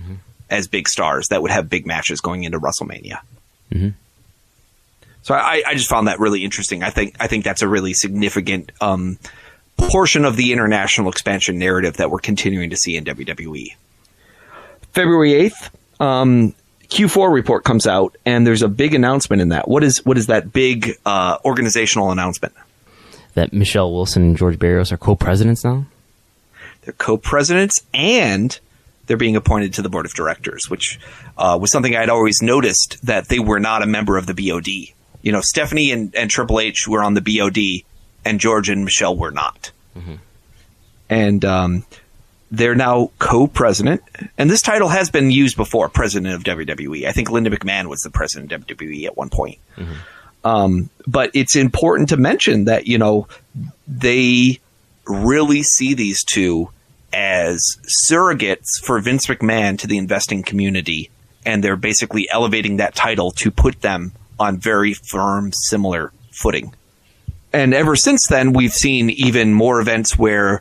as big stars that would have big matches going into WrestleMania. Mm-hmm. So I, I just found that really interesting. I think I think that's a really significant um, portion of the international expansion narrative that we're continuing to see in W W E. February eighth, um, Q four report comes out, and there's a big announcement in that. What is what is that big uh, organizational announcement? That Michelle Wilson and George Barrios are co-presidents now? They're co-presidents, and they're being appointed to the board of directors, which uh, was something I'd always noticed, that they were not a member of the B O D. You know, Stephanie and, and Triple H were on the B O D, and George and Michelle were not. Mm-hmm. And um, they're now co-president. And this title has been used before, president of W W E. I think Linda McMahon was the president of W W E at one point. Mm-hmm. Um, but it's important to mention that, you know, they really see these two as surrogates for Vince McMahon to the investing community. And they're basically elevating that title to put them on very firm, similar footing. And ever since then, we've seen even more events where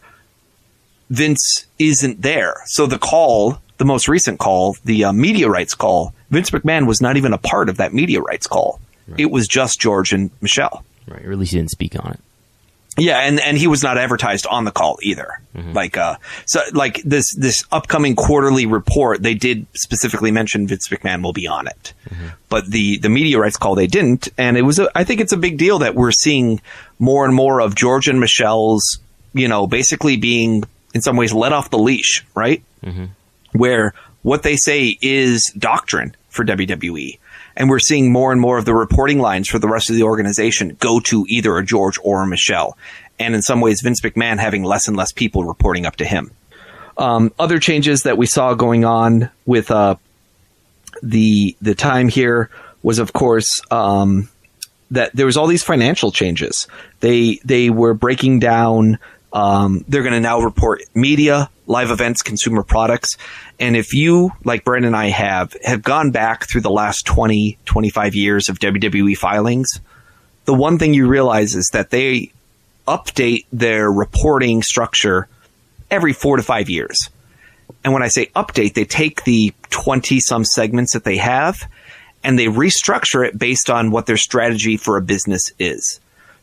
Vince isn't there. So the call, the most recent call, the uh, media rights call, Vince McMahon was not even a part of that media rights call. Right. It was just George and Michelle. Right, or at least he didn't speak on it. Yeah, and, and he was not advertised on the call either. Mm-hmm. Like, uh, so like this, this upcoming quarterly report, they did specifically mention Vince McMahon will be on it, mm-hmm. but the, the media rights call, they didn't. And it was, a, I think it's a big deal that we're seeing more and more of George and Michelle's, you know, basically being in some ways let off the leash, right? Mm-hmm. Where what they say is doctrine for W W E. And we're seeing more and more of the reporting lines for the rest of the organization go to either a George or a Michelle. And in some ways, Vince McMahon having less and less people reporting up to him. Um, other changes that we saw going on with uh, the the time here was, of course, um, that there was all these financial changes. They they were breaking down. Um, they're going to now report media, live events, consumer products. And if you, like Brent and I have, have gone back through the last twenty, twenty-five years of W W E filings, the one thing you realize is that they update their reporting structure every four to five years. And when I say update, they take the twenty some segments that they have and they restructure it based on what their strategy for a business is.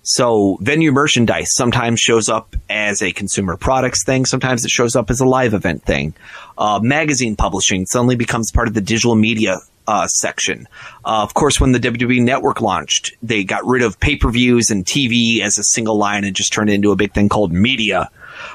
So venue merchandise sometimes shows up as a consumer products thing. Sometimes it shows up as a live event thing. Uh, magazine publishing suddenly becomes part of the digital media uh, section. Uh, of course, when the W W E Network launched, they got rid of pay-per-views and T V as a single line and just turned it into a big thing called media.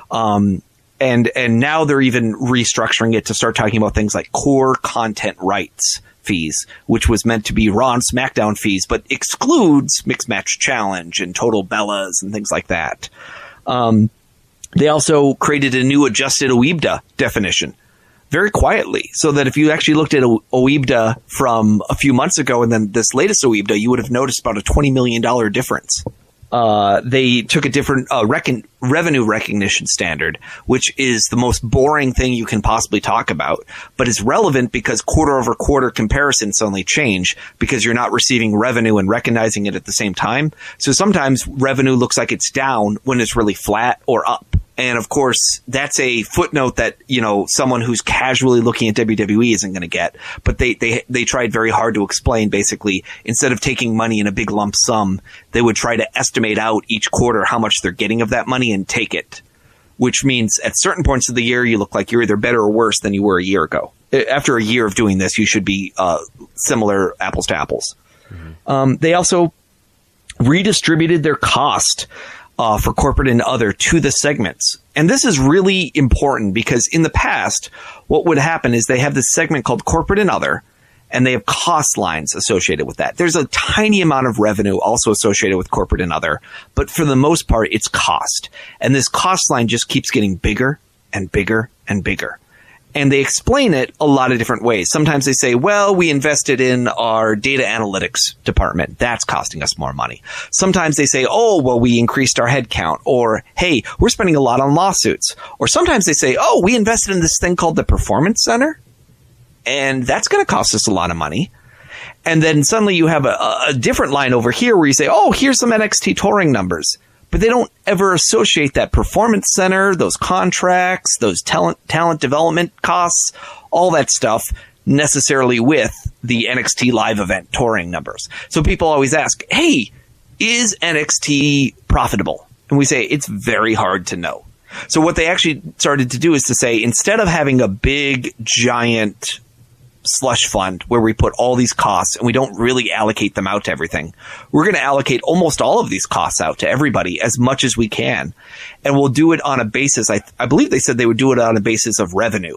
Um, and, and now they're even restructuring it to start talking about things like core content rights fees, which was meant to be Raw and SmackDown fees, but excludes Mixed Match Challenge and Total Bellas and things like that. Um, they also created a new adjusted O I B D A definition very quietly, so that if you actually looked at O I B D A from a few months ago and then this latest O I B D A, you would have noticed about a twenty million dollars difference. Uh, they took a different uh, recon- revenue recognition standard, which is the most boring thing you can possibly talk about, but it's relevant because quarter over quarter comparisons suddenly change because you're not receiving revenue and recognizing it at the same time. So sometimes revenue looks like it's down when it's really flat or up. And of course, that's a footnote that, you know, someone who's casually looking at W W E isn't going to get. But they, they, they tried very hard to explain, basically, instead of taking money in a big lump sum, they would try to estimate out each quarter how much they're getting of that money and take it. Which means at certain points of the year, you look like you're either better or worse than you were a year ago. After a year of doing this, you should be uh, similar apples to apples. Mm-hmm. Um, they also redistributed their cost Uh, for corporate and other to the segments. And this is really important because in the past, what would happen is they have this segment called corporate and other, and they have cost lines associated with that. There's a tiny amount of revenue also associated with corporate and other, but for the most part, it's cost. And this cost line just keeps getting bigger and bigger and bigger. And they explain it a lot of different ways. Sometimes they say, well, we invested in our data analytics department. That's costing us more money. Sometimes they say, oh, well, we increased our headcount. Or, hey, we're spending a lot on lawsuits. Or sometimes they say, oh, we invested in this thing called the Performance Center. And that's going to cost us a lot of money. And then suddenly you have a, a different line over here where you say, oh, here's some N X T touring numbers. But they don't ever associate that Performance Center, those contracts, those talent talent development costs, all that stuff necessarily with the N X T live event touring numbers. So people always ask, hey, is N X T profitable? And we say it's very hard to know. So what they actually started to do is to say, instead of having a big, giant slush fund where we put all these costs and we don't really allocate them out to everything, we're going to allocate almost all of these costs out to everybody as much as we can. And we'll do it on a basis, I, I believe they said they would do it on a basis of revenue,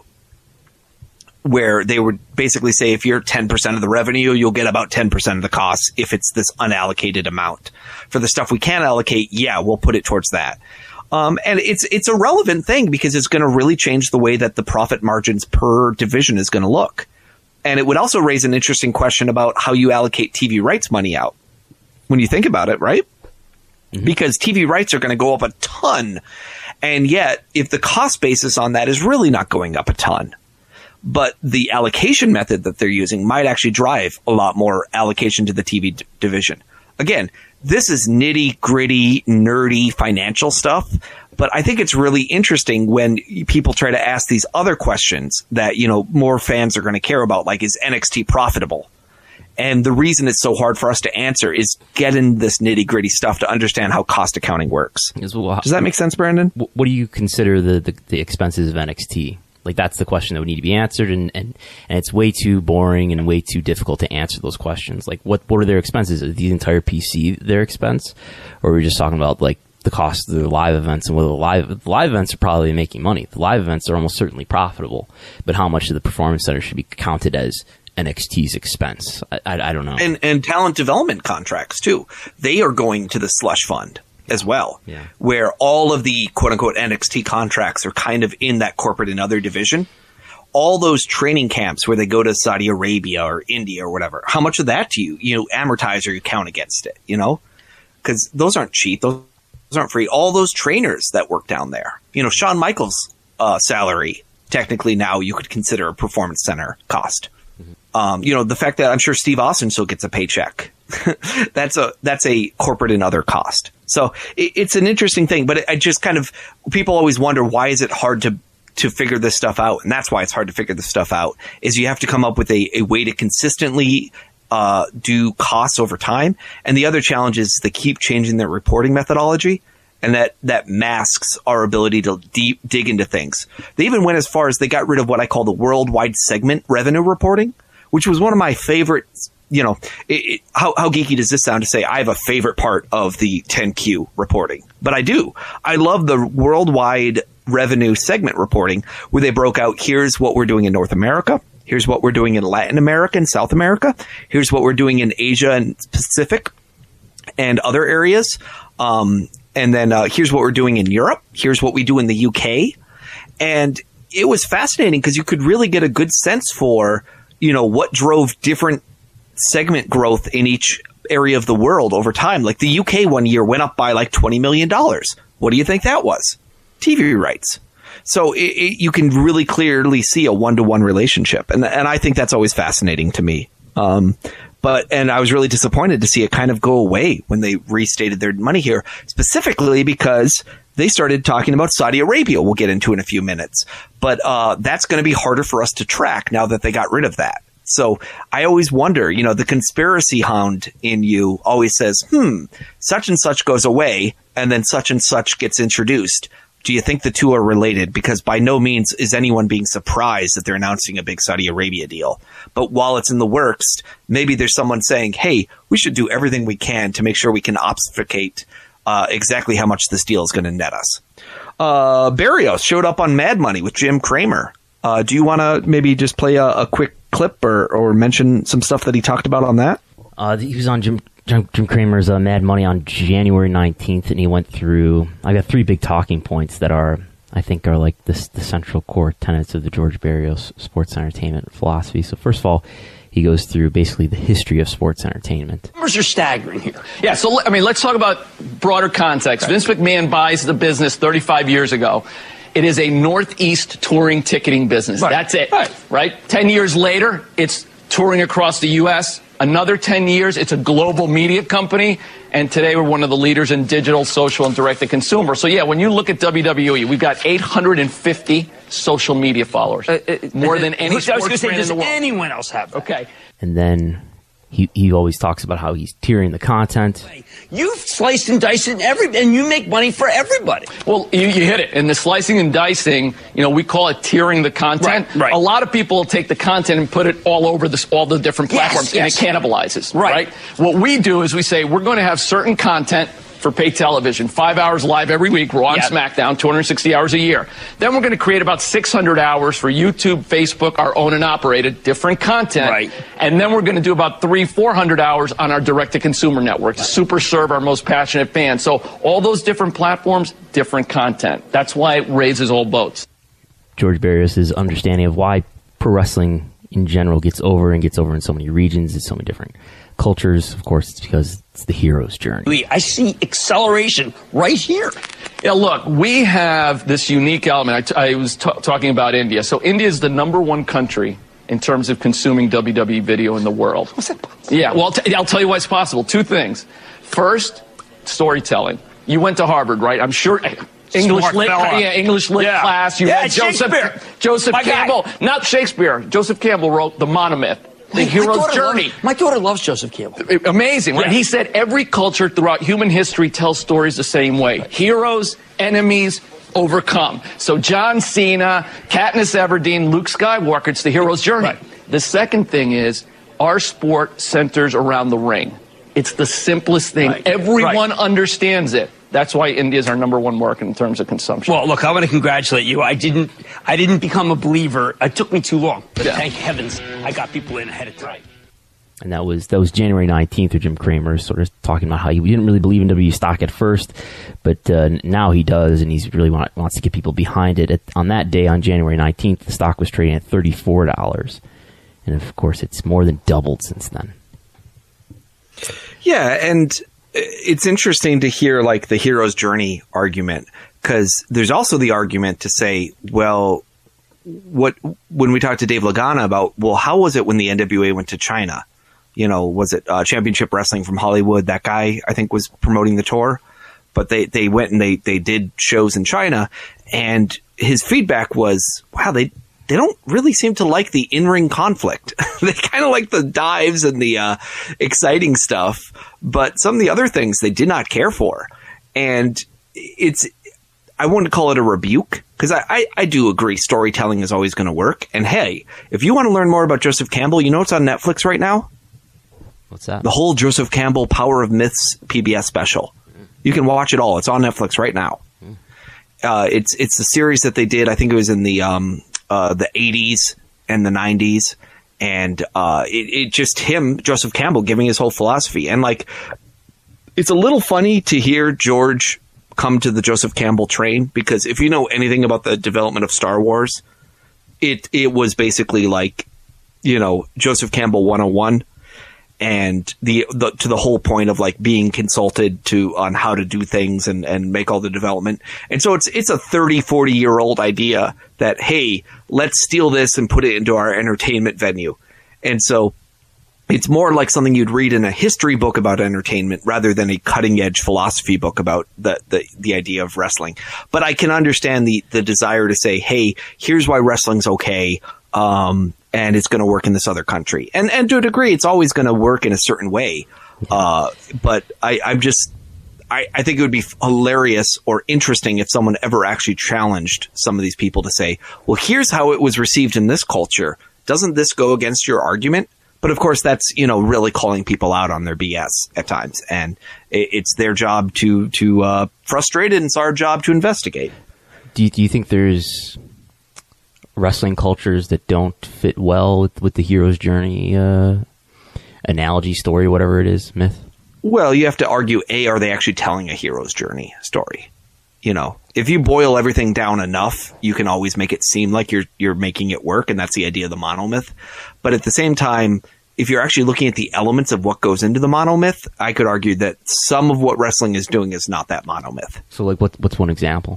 where they would basically say, if you're ten percent of the revenue, you'll get about ten percent of the costs if it's this unallocated amount. For the stuff we can't allocate, yeah, we'll put it towards that. Um, and it's it's a relevant thing because it's going to really change the way that the profit margins per division is going to look. And it would also raise an interesting question about how you allocate T V rights money out when you think about it, right? Mm-hmm. Because T V rights are going to go up a ton. And yet, if the cost basis on that is really not going up a ton, but the allocation method that they're using might actually drive a lot more allocation to the T V d- division. Again, this is nitty gritty, nerdy financial stuff, but I think it's really interesting when people try to ask these other questions that, you know, more fans are going to care about, like, is N X T profitable? And the reason it's so hard for us to answer is get in this nitty gritty stuff to understand how cost accounting works. Does that make sense, Brandon? What do you consider the, the, the expenses of N X T? Like, that's the question that would need to be answered, and, and, and it's way too boring and way too difficult to answer those questions. Like, what, what are their expenses? Is the entire P C their expense? Or are we just talking about, like, the cost of the live events and whether the live, the live events are probably making money. The live events are almost certainly profitable, but how much of the Performance Center should be counted as N X T's expense? I, I, I don't know. And, and talent development contracts, too. They are going to the slush fund as well, yeah. Where all of the quote-unquote N X T contracts are kind of in that corporate and other division. All those training camps where they go to Saudi Arabia or India or whatever, how much of that do you, you know, amortize or you count against it, you know? Because those aren't cheap. Those, those aren't free. All those trainers that work down there, you know, Shawn Michaels' uh, salary, technically now you could consider a Performance Center cost. Mm-hmm. Um, you know, the fact that I'm sure Steve Austin still gets a paycheck. that's a that's a corporate and other cost. So it, it's an interesting thing, but it, I just kind of, people always wonder, why is it hard to to figure this stuff out? And that's why it's hard to figure this stuff out, is you have to come up with a, a way to consistently uh, do costs over time. And the other challenge is they keep changing their reporting methodology, and that, that masks our ability to deep dig into things. They even went as far as they got rid of what I call the worldwide segment revenue reporting, which was one of my favorite. You know, it, it, how, how geeky does this sound to say I have a favorite part of the ten Q reporting? But I do. I love the worldwide revenue segment reporting where they broke out, here's what we're doing in North America. Here's what we're doing in Latin America and South America. Here's what we're doing in Asia and Pacific and other areas. Um, and then uh, here's what we're doing in Europe. Here's what we do in the U K. And it was fascinating because you could really get a good sense for, you know, what drove different segment growth in each area of the world over time. Like the U K one year went up by like twenty million dollars. What do you think that was? T V rights. So it, it, you can really clearly see a one-to-one relationship. And, and I think that's always fascinating to me. Um, but, and I was really disappointed to see it kind of go away when they restated their money here, specifically because they started talking about Saudi Arabia, we'll get into in a few minutes. But uh, that's going to be harder for us to track now that they got rid of that. So I always wonder, you know, the conspiracy hound in you always says, hmm, such and such goes away and then such and such gets introduced. Do you think the two are related? Because by no means is anyone being surprised that they're announcing a big Saudi Arabia deal. But while it's in the works, maybe there's someone saying, hey, we should do everything we can to make sure we can obfuscate uh, exactly how much this deal is going to net us. Uh, Barrios showed up on Mad Money with Jim Cramer. Uh, do you want to maybe just play a, a quick clip or, or mention some stuff that he talked about on that? Uh, he was on Jim Jim, Jim Cramer's uh, Mad Money on January nineteenth, and he went through, I got three big talking points that are, I think, are like this, the central core tenets of the George Barrios sports entertainment philosophy. So first of all, he goes through basically the history of sports entertainment. Numbers are staggering here. Yeah, so, I mean, let's talk about broader context. Vince McMahon buys the business thirty-five years ago. It is a Northeast touring ticketing business. Right. That's it, right. right? Ten years later, it's touring across the U S Another ten years, it's a global media company. And today we're one of the leaders in digital, social, and direct-to-consumer. So, yeah, when you look at W W E, we've got eight hundred fifty social media followers. Uh, uh, More uh, than any sports brand say, in the world. Does anyone else have that? Okay. And then he he always talks about how he's tiering the content. You've sliced and diced it, every, and you make money for everybody. Well, you, you hit it. In the slicing and dicing, you know, we call it tiering the content. Right, right. A lot of people will take the content and put it all over this, all the different platforms, yes, yes. and it cannibalizes. Right. right. What we do is we say we're going to have certain content for pay television, five hours live every week. We're on yep. SmackDown, two hundred sixty hours a year. Then we're going to create about six hundred hours for YouTube, Facebook, our own and operated, different content. Right. And then we're going to do about three, four hundred hours on our direct-to-consumer network to super serve our most passionate fans. So all those different platforms, different content. That's why it raises all boats. George Barrios' understanding of why pro wrestling in general gets over and gets over in so many regions, in so many different cultures. Of course, it's because it's the hero's journey. I see acceleration right here. Yeah, look, we have this unique element. I, t- I was t- talking about India. So India is the number one country in terms of consuming W W E video in the world. What's that possible? Yeah, well, I'll, t- I'll tell you why it's possible. Two things. First, storytelling. You went to Harvard, right? I'm sure... English Smart lit, fella. yeah, English lit Yeah. class. You Yeah, had Joseph Shakespeare. Joseph My guy. Campbell, not Shakespeare. Joseph Campbell wrote The Monomyth, the My hero's daughter journey. Loves, my daughter loves Joseph Campbell. Amazing, right? Yeah. He said every culture throughout human history tells stories the same way. Heroes, enemies, overcome. So John Cena, Katniss Everdeen, Luke Skywalker, it's the hero's journey. Right. The second thing is our sport centers around the ring. It's the simplest thing. Right. Everyone Right. understands it. That's why India is our number one market in terms of consumption. Well, look, I want to congratulate you. I didn't, I didn't become a believer. It took me too long, but Yeah. thank heavens I got people in ahead of time. And that was that was January nineteenth, with Jim Cramer sort of talking about how he didn't really believe in W W E stock at first, but uh, now he does, and he's really want, wants to get people behind it. At, on that day, on January nineteenth, the stock was trading at thirty-four dollars. And, of course, it's more than doubled since then. Yeah, and it's interesting to hear, like, the hero's journey argument, because there's also the argument to say, well, what when we talked to Dave Lagana about, well, how was it when the N W A went to China? You know, was it uh, Championship Wrestling from Hollywood? That guy, I think, was promoting the tour. But they, they went and they, they did shows in China. And his feedback was, wow, they they don't really seem to like the in-ring conflict. They kind of like the dives and the uh, exciting stuff. But some of the other things they did not care for. And it's, I wouldn't call it a rebuke, because I, I, I do agree storytelling is always going to work. And hey, if you want to learn more about Joseph Campbell, you know what's on Netflix right now? What's that? The whole Joseph Campbell Power of Myths P B S special. You can watch it all. It's on Netflix right now. Uh, it's it's the series that they did. I think it was in the um, uh, the eighties and the nineties, and uh, it, it just him, Joseph Campbell, giving his whole philosophy. And like, it's a little funny to hear George come to the Joseph Campbell train, because if you know anything about the development of Star Wars, it it was basically like, you know, Joseph Campbell one oh one. And the, the to the whole point of like being consulted to on how to do things and, and make all the development. And so it's it's a thirty, forty year old idea that, hey, let's steal this and put it into our entertainment venue. And so it's more like something you'd read in a history book about entertainment rather than a cutting edge philosophy book about the, the, the idea of wrestling. But I can understand the, the desire to say, hey, here's why wrestling's okay. Um, and it's going to work in this other country. And and to a degree, it's always going to work in a certain way. Uh, but I, I'm just, I, I think it would be hilarious or interesting if someone ever actually challenged some of these people to say, well, here's how it was received in this culture. Doesn't this go against your argument? But of course, that's, you know, really calling people out on their B S at times. And it, it's their job to, to uh, frustrate it, and it's our job to investigate. Do you, do you think there's wrestling cultures that don't fit well with, with the hero's journey uh, analogy, story, whatever it is, myth? Well, you have to argue, A, are they actually telling a hero's journey story? You know, if you boil everything down enough, you can always make it seem like you're you're making it work, and that's the idea of the monomyth. But at the same time, if you're actually looking at the elements of what goes into the monomyth, I could argue that some of what wrestling is doing is not that monomyth. So, like, what what's one example?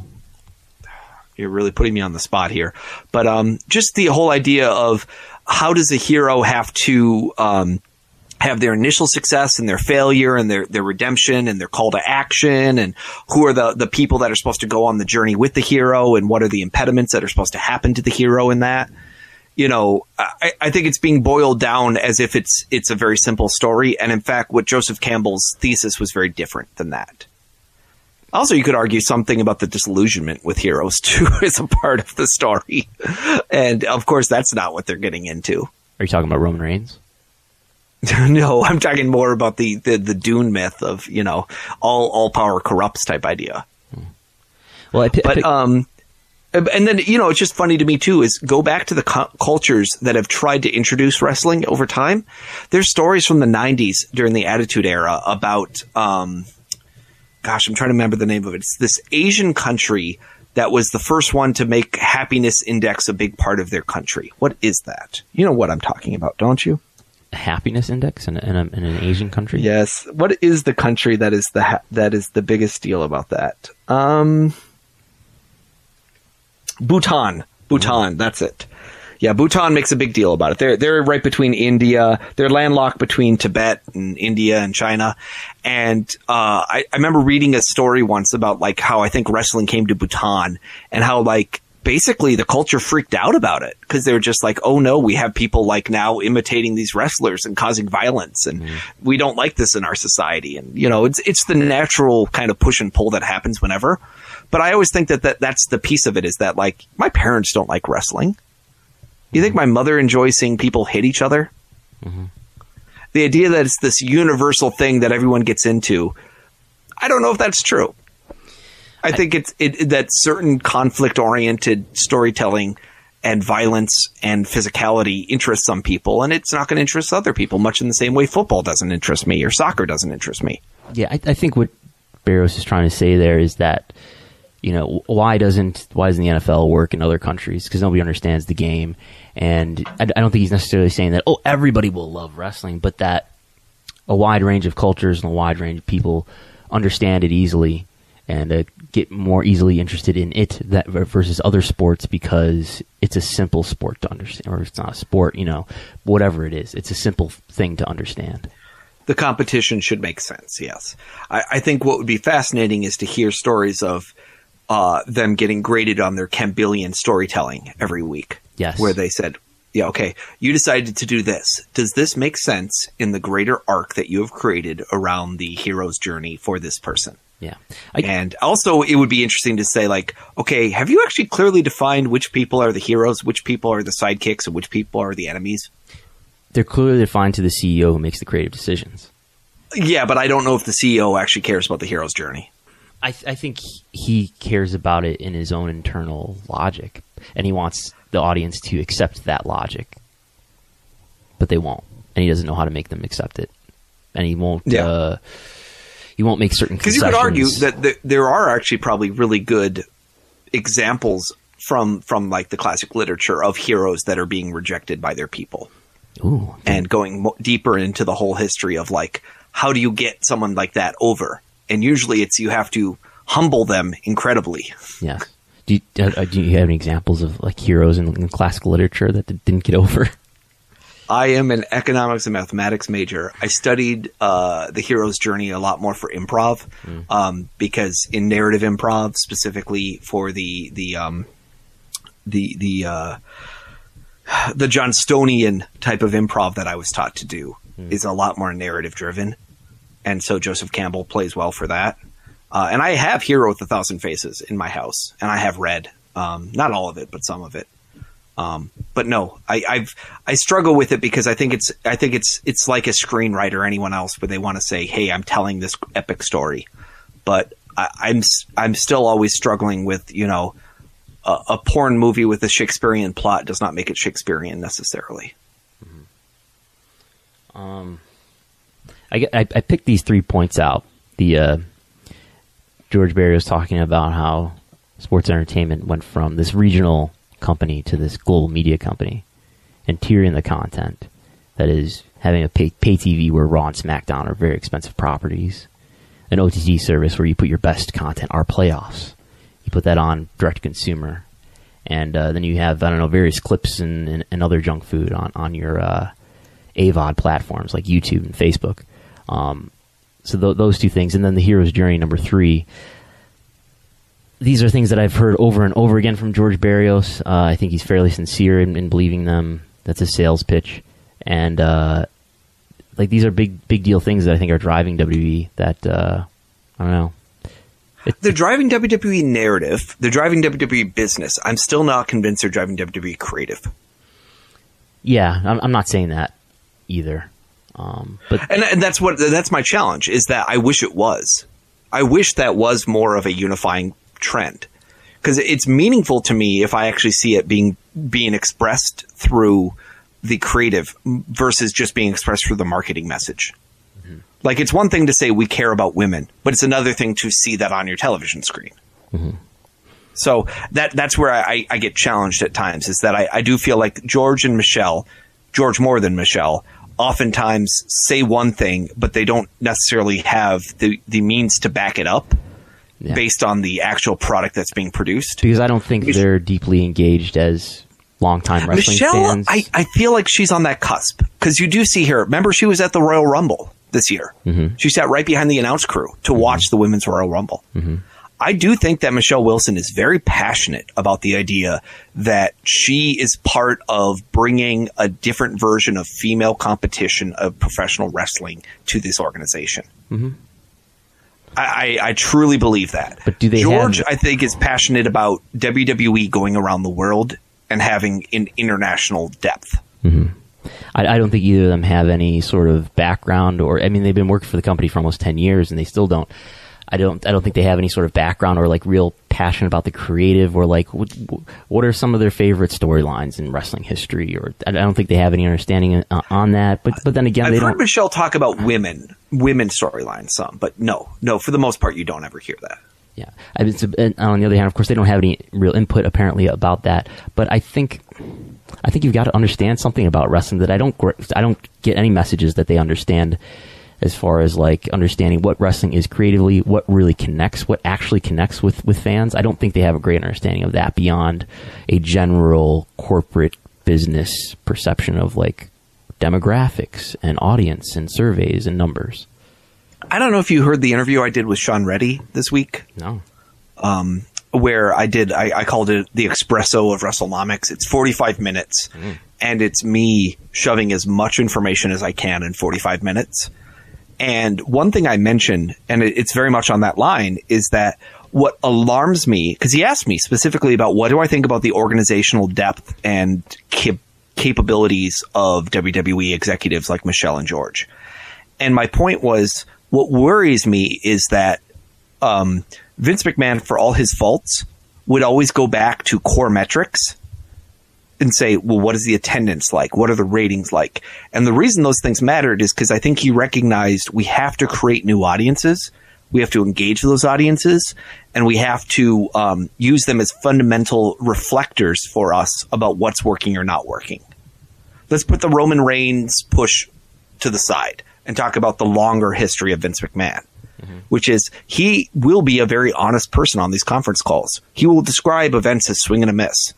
You're really putting me on the spot here. But um, just the whole idea of how does a hero have to um, have their initial success and their failure and their, their redemption and their call to action, and who are the, the people that are supposed to go on the journey with the hero, and what are the impediments that are supposed to happen to the hero in that. You know, I, I think it's being boiled down as if it's it's a very simple story. And in fact, what Joseph Campbell's thesis was very different than that. Also, you could argue something about the disillusionment with heroes, too, as a part of the story. And, of course, that's not what they're getting into. Are you talking about Roman Reigns? No, I'm talking more about the, the, the Dune myth of, you know, all, all power corrupts type idea. Hmm. Well, I, p- but, I p- um... And then, you know, it's just funny to me, too, is go back to the cu- cultures that have tried to introduce wrestling over time. There's stories from the nineties during the Attitude Era about, um, gosh, I'm trying to remember the name of it. It's this Asian country that was the first one to make happiness index a big part of their country. What is that? You know what I'm talking about, don't you? A happiness index in, a, in, a, in an Asian country? Yes. What is the country that is the ha- that is the biggest deal about that? Um... Bhutan. Bhutan, that's it. Yeah, Bhutan makes a big deal about it. They're they're right between India. They're landlocked between Tibet and India and China. And uh, I, I remember reading a story once about like how I think wrestling came to Bhutan, and how like basically the culture freaked out about it because they were just like, oh no, we have people like now imitating these wrestlers and causing violence, and mm. we don't like this in our society. And you know, it's it's the natural kind of push and pull that happens whenever. But I always think that, that that's the piece of it, is that, like, my parents don't like wrestling. You think my mother enjoys seeing people hit each other? Mm-hmm. The idea that it's this universal thing that everyone gets into, I don't know if that's true. I, I think it's it, that certain conflict-oriented storytelling and violence and physicality interests some people, and it's not going to interest other people, much in the same way football doesn't interest me or soccer doesn't interest me. Yeah, I, I think what Barros is trying to say there is that, you know, why doesn't why doesn't the N F L work in other countries? Because nobody understands the game. And I, I don't think he's necessarily saying that, oh, everybody will love wrestling, but that a wide range of cultures and a wide range of people understand it easily and uh, get more easily interested in it that versus other sports, because it's a simple sport to understand. Or it's not a sport, you know, whatever it is. It's a simple thing to understand. The competition should make sense, yes. I, I think what would be fascinating is to hear stories of uh, them getting graded on their Campbellian storytelling every week. Yes. Where they said, yeah, okay, you decided to do this. Does this make sense in the greater arc that you have created around the hero's journey for this person? Yeah. I, and also it would be interesting to say, like, okay, have you actually clearly defined which people are the heroes, which people are the sidekicks, and which people are the enemies? They're clearly defined to the C E O who makes the creative decisions. Yeah, but I don't know if the C E O actually cares about the hero's journey. I, th- I think he cares about it in his own internal logic, and he wants the audience to accept that logic, but they won't, and he doesn't know how to make them accept it, and he won't. Yeah. Uh, he won't make certain concessions. Because you could argue that th- there are actually probably really good examples from from like the classic literature of heroes that are being rejected by their people. Ooh, okay. And going mo- deeper into the whole history of like, how do you get someone like that over? And usually it's you have to humble them incredibly. Yeah. Do you, uh, do you have any examples of like heroes in, in classical literature that didn't get over? I am an economics and mathematics major. I studied uh, the hero's journey a lot more for improv, mm. um, because in narrative improv, specifically for the the um, the the uh, the Johnstonian type of improv that I was taught to do, mm. is a lot more narrative driven. And so Joseph Campbell plays well for that. Uh, and I have Hero with a Thousand Faces in my house, and I have read, um, not all of it, but some of it. Um, but no, I, I've, I struggle with it because I think it's, I think it's, it's like a screenwriter or anyone else where they want to say, hey, I'm telling this epic story. But I, I'm, I'm still always struggling with, you know, a, a porn movie with a Shakespearean plot does not make it Shakespearean necessarily. Mm-hmm. Um, I, I, I picked these three points out. The, uh, George Barry was talking about how sports entertainment went from this regional company to this global media company, and tiering the content. That is, having a pay, pay T V where Raw and SmackDown are very expensive properties, an O T T service where you put your best content, our playoffs, you put that on direct to consumer, and uh, then you have, I don't know, various clips and, and, and other junk food on on your uh, A V O D platforms like YouTube and Facebook. Um, so th- those two things, and then the hero's journey number three. These are things that I've heard over and over again from George Barrios. Uh, I think he's fairly sincere in, in believing them. That's a sales pitch, and uh, like these are big, big deal things that I think are driving W W E. That uh, I don't know. It, they're driving W W E narrative. They're driving W W E business. I'm still not convinced they're driving W W E creative. Yeah, I'm, I'm not saying that either. Um, but and, and that's what that's my challenge. Is that I wish it was. I wish that was more of a unifying trend, because it's meaningful to me if I actually see it being being expressed through the creative versus just being expressed through the marketing message. Mm-hmm. Like, it's one thing to say we care about women, but it's another thing to see that on your television screen. Mm-hmm. So that that's where I, I get challenged at times, is that I, I do feel like George and Michelle, George more than Michelle, oftentimes say one thing, but they don't necessarily have the, the means to back it up. Yeah. Based on the actual product that's being produced. Because I don't think Mich- they're deeply engaged as longtime wrestling Michelle, fans. I, I feel like she's on that cusp. Because you do see her. Remember, she was at the Royal Rumble this year. Mm-hmm. She sat right behind the announce crew to mm-hmm. watch the Women's Royal Rumble. Mm-hmm. I do think that Michelle Wilson is very passionate about the idea that she is part of bringing a different version of female competition of professional wrestling to this organization. Mm-hmm. I, I truly believe that. But do they George, have... I think, is passionate about W W E going around the world and having an international depth. Mm-hmm. I, I don't think either of them have any sort of background, or I mean, they've been working for the company for almost ten years, and they still don't. I don't. I don't think they have any sort of background or like real passion about the creative, or like what, what are some of their favorite storylines in wrestling history, or I don't think they have any understanding uh, on that. But but then again, I've they heard don't. Michelle talk about women, women storylines some, but no, no, for the most part, you don't ever hear that. Yeah. I mean, it's, and on the other hand, of course, they don't have any real input apparently about that. But I think, I think you've got to understand something about wrestling that I don't. I don't get any messages that they understand. As far as like understanding what wrestling is creatively, what really connects, what actually connects with, with fans. I don't think they have a great understanding of that beyond a general corporate business perception of like demographics and audience and surveys and numbers. I don't know if you heard the interview I did with Sean Reddy this week. No. Um, where I did, I, I called it the espresso of WrestleNomics. It's forty-five minutes mm. and it's me shoving as much information as I can in forty-five minutes. And one thing I mentioned, and it's very much on that line, is that what alarms me, because he asked me specifically about what do I think about the organizational depth and cap- capabilities of W W E executives like Michelle and George. And my point was, what worries me is that um, Vince McMahon, for all his faults, would always go back to core metrics and say, well, what is the attendance like? What are the ratings like? And the reason those things mattered is because I think he recognized we have to create new audiences. We have to engage those audiences, and we have to um, use them as fundamental reflectors for us about what's working or not working. Let's put the Roman Reigns push to the side and talk about the longer history of Vince McMahon, mm-hmm. which is he will be a very honest person on these conference calls. He will describe events as swing and a miss.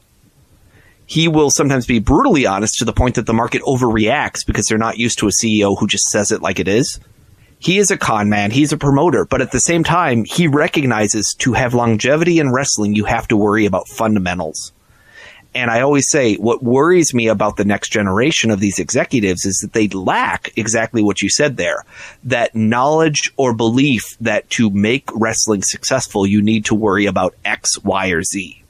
He will sometimes be brutally honest to the point that the market overreacts because they're not used to a C E O who just says it like it is. He is a con man. He's a promoter. But at the same time, he recognizes to have longevity in wrestling, you have to worry about fundamentals. And I always say what worries me about the next generation of these executives is that they lack exactly what you said there, that knowledge or belief that to make wrestling successful, you need to worry about X, Y, or Z.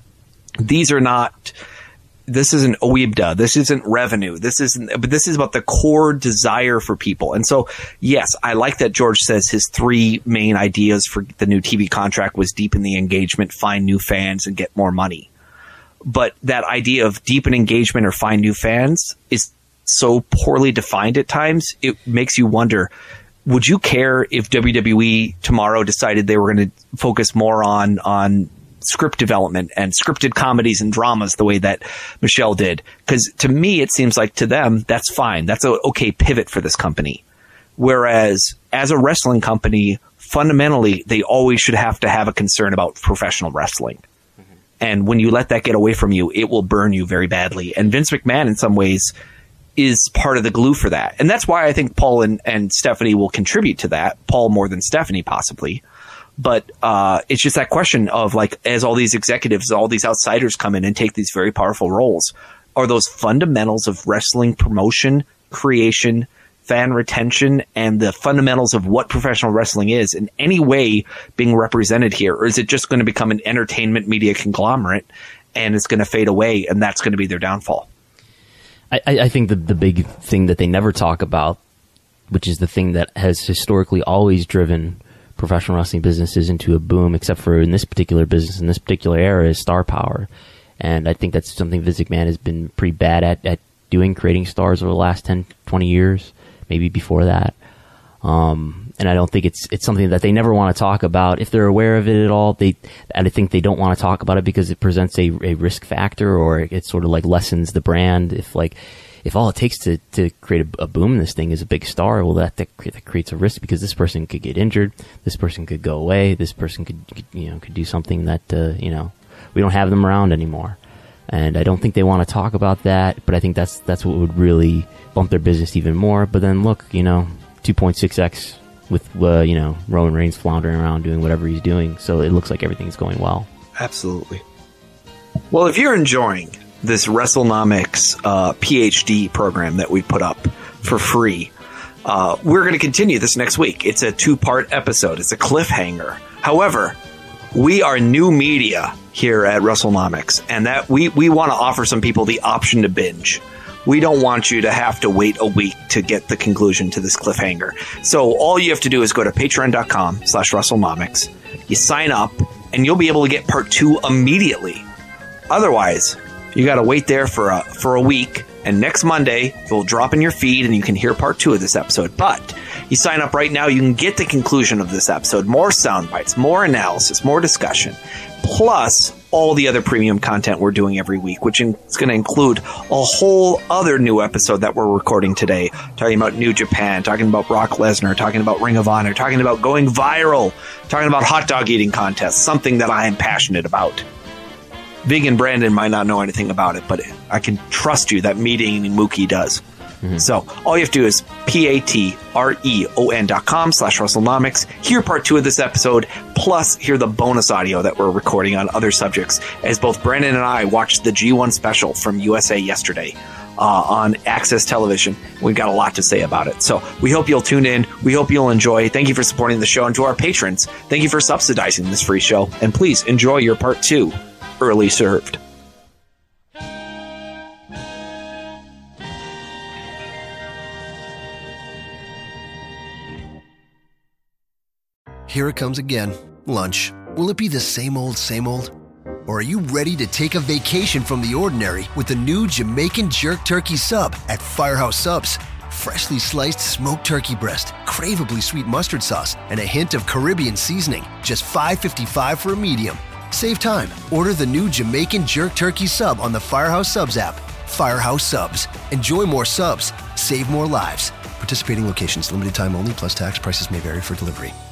These are not... This isn't O I B D A. This isn't revenue. This isn't, but this is about the core desire for people. And so, yes, I like that George says his three main ideas for the new T V contract was deepen the engagement, find new fans, and get more money. But that idea of deepen engagement or find new fans is so poorly defined at times. It makes you wonder, would you care if W W E tomorrow decided they were going to focus more on, on, script development and scripted comedies and dramas the way that Michelle did? Because to me, it seems like to them, that's fine. That's an okay pivot for this company. Whereas as a wrestling company, fundamentally, they always should have to have a concern about professional wrestling. Mm-hmm. And when you let that get away from you, it will burn you very badly. And Vince McMahon, in some ways, is part of the glue for that. And that's why I think Paul and, and Stephanie will contribute to that. Paul more than Stephanie, possibly. But uh, it's just that question of, like, as all these executives, all these outsiders come in and take these very powerful roles, are those fundamentals of wrestling promotion, creation, fan retention, and the fundamentals of what professional wrestling is in any way being represented here? Or is it just going to become an entertainment media conglomerate and it's going to fade away and that's going to be their downfall? I, I think the, the big thing that they never talk about, which is the thing that has historically always driven professional wrestling businesses into a boom, except for in this particular business, in this particular era, is star power. And I think that's something Vince McMahon has been pretty bad at, at doing, creating stars over the last ten, twenty years, maybe before that. Um, and I don't think it's it's something that they never want to talk about. If they're aware of it at all, they and I think they don't want to talk about it because it presents a, a risk factor, or it sort of like lessens the brand. If like if all it takes to, to create a, a boom in this thing is a big star, well, that, that that creates a risk because this person could get injured, this person could go away, this person could, could you know could do something that uh, you know we don't have them around anymore. And I don't think they want to talk about that, but I think that's that's what would really bump their business even more. But then look, you know, two point six x with uh, you know Roman Reigns floundering around doing whatever he's doing, so it looks like everything's going well. Absolutely. Well, if you're enjoying this WrestleNomics uh, PhD program that we put up for free, uh, we're going to continue this next week. It's a two-part episode. It's a cliffhanger. However, we are new media here at WrestleNomics, and that we, we want to offer some people the option to binge. We don't want you to have to wait a week to get the conclusion to this cliffhanger. So all you have to do is go to patreon.com slash WrestleNomics. You sign up, and you'll be able to get part two immediately. Otherwise, you got to wait there for a, for a week, and next Monday, it will drop in your feed, and you can hear part two of this episode. But you sign up right now, you can get the conclusion of this episode, more sound bites, more analysis, more discussion, plus all the other premium content we're doing every week, which is going to include a whole other new episode that we're recording today, talking about New Japan, talking about Brock Lesnar, talking about Ring of Honor, talking about going viral, talking about hot dog eating contests, something that I am passionate about. Vegan Brandon might not know anything about it, but I can trust you that meeting Mookie does. Mm-hmm. So all you have to do is P-A-T-R-E-O-N dot com slash WrestleNomics. Hear part two of this episode, plus hear the bonus audio that we're recording on other subjects, as both Brandon and I watched the G one special from U S A yesterday uh, on Access Television. We've got a lot to say about it. So we hope you'll tune in. We hope you'll enjoy. Thank you for supporting the show. And to our patrons, thank you for subsidizing this free show. And please enjoy your part two. Early served. Here it comes again. Lunch. Will it be the same old, same old? Or are you ready to take a vacation from the ordinary with the new Jamaican Jerk Turkey Sub at Firehouse Subs? Freshly sliced smoked turkey breast, craveably sweet mustard sauce, and a hint of Caribbean seasoning. Just five fifty-five for a medium. Save time. Order the new Jamaican Jerk Turkey Sub on the Firehouse Subs app. Firehouse Subs. Enjoy more subs. Save more lives. Participating locations. Limited time only, plus tax. Prices may vary for delivery.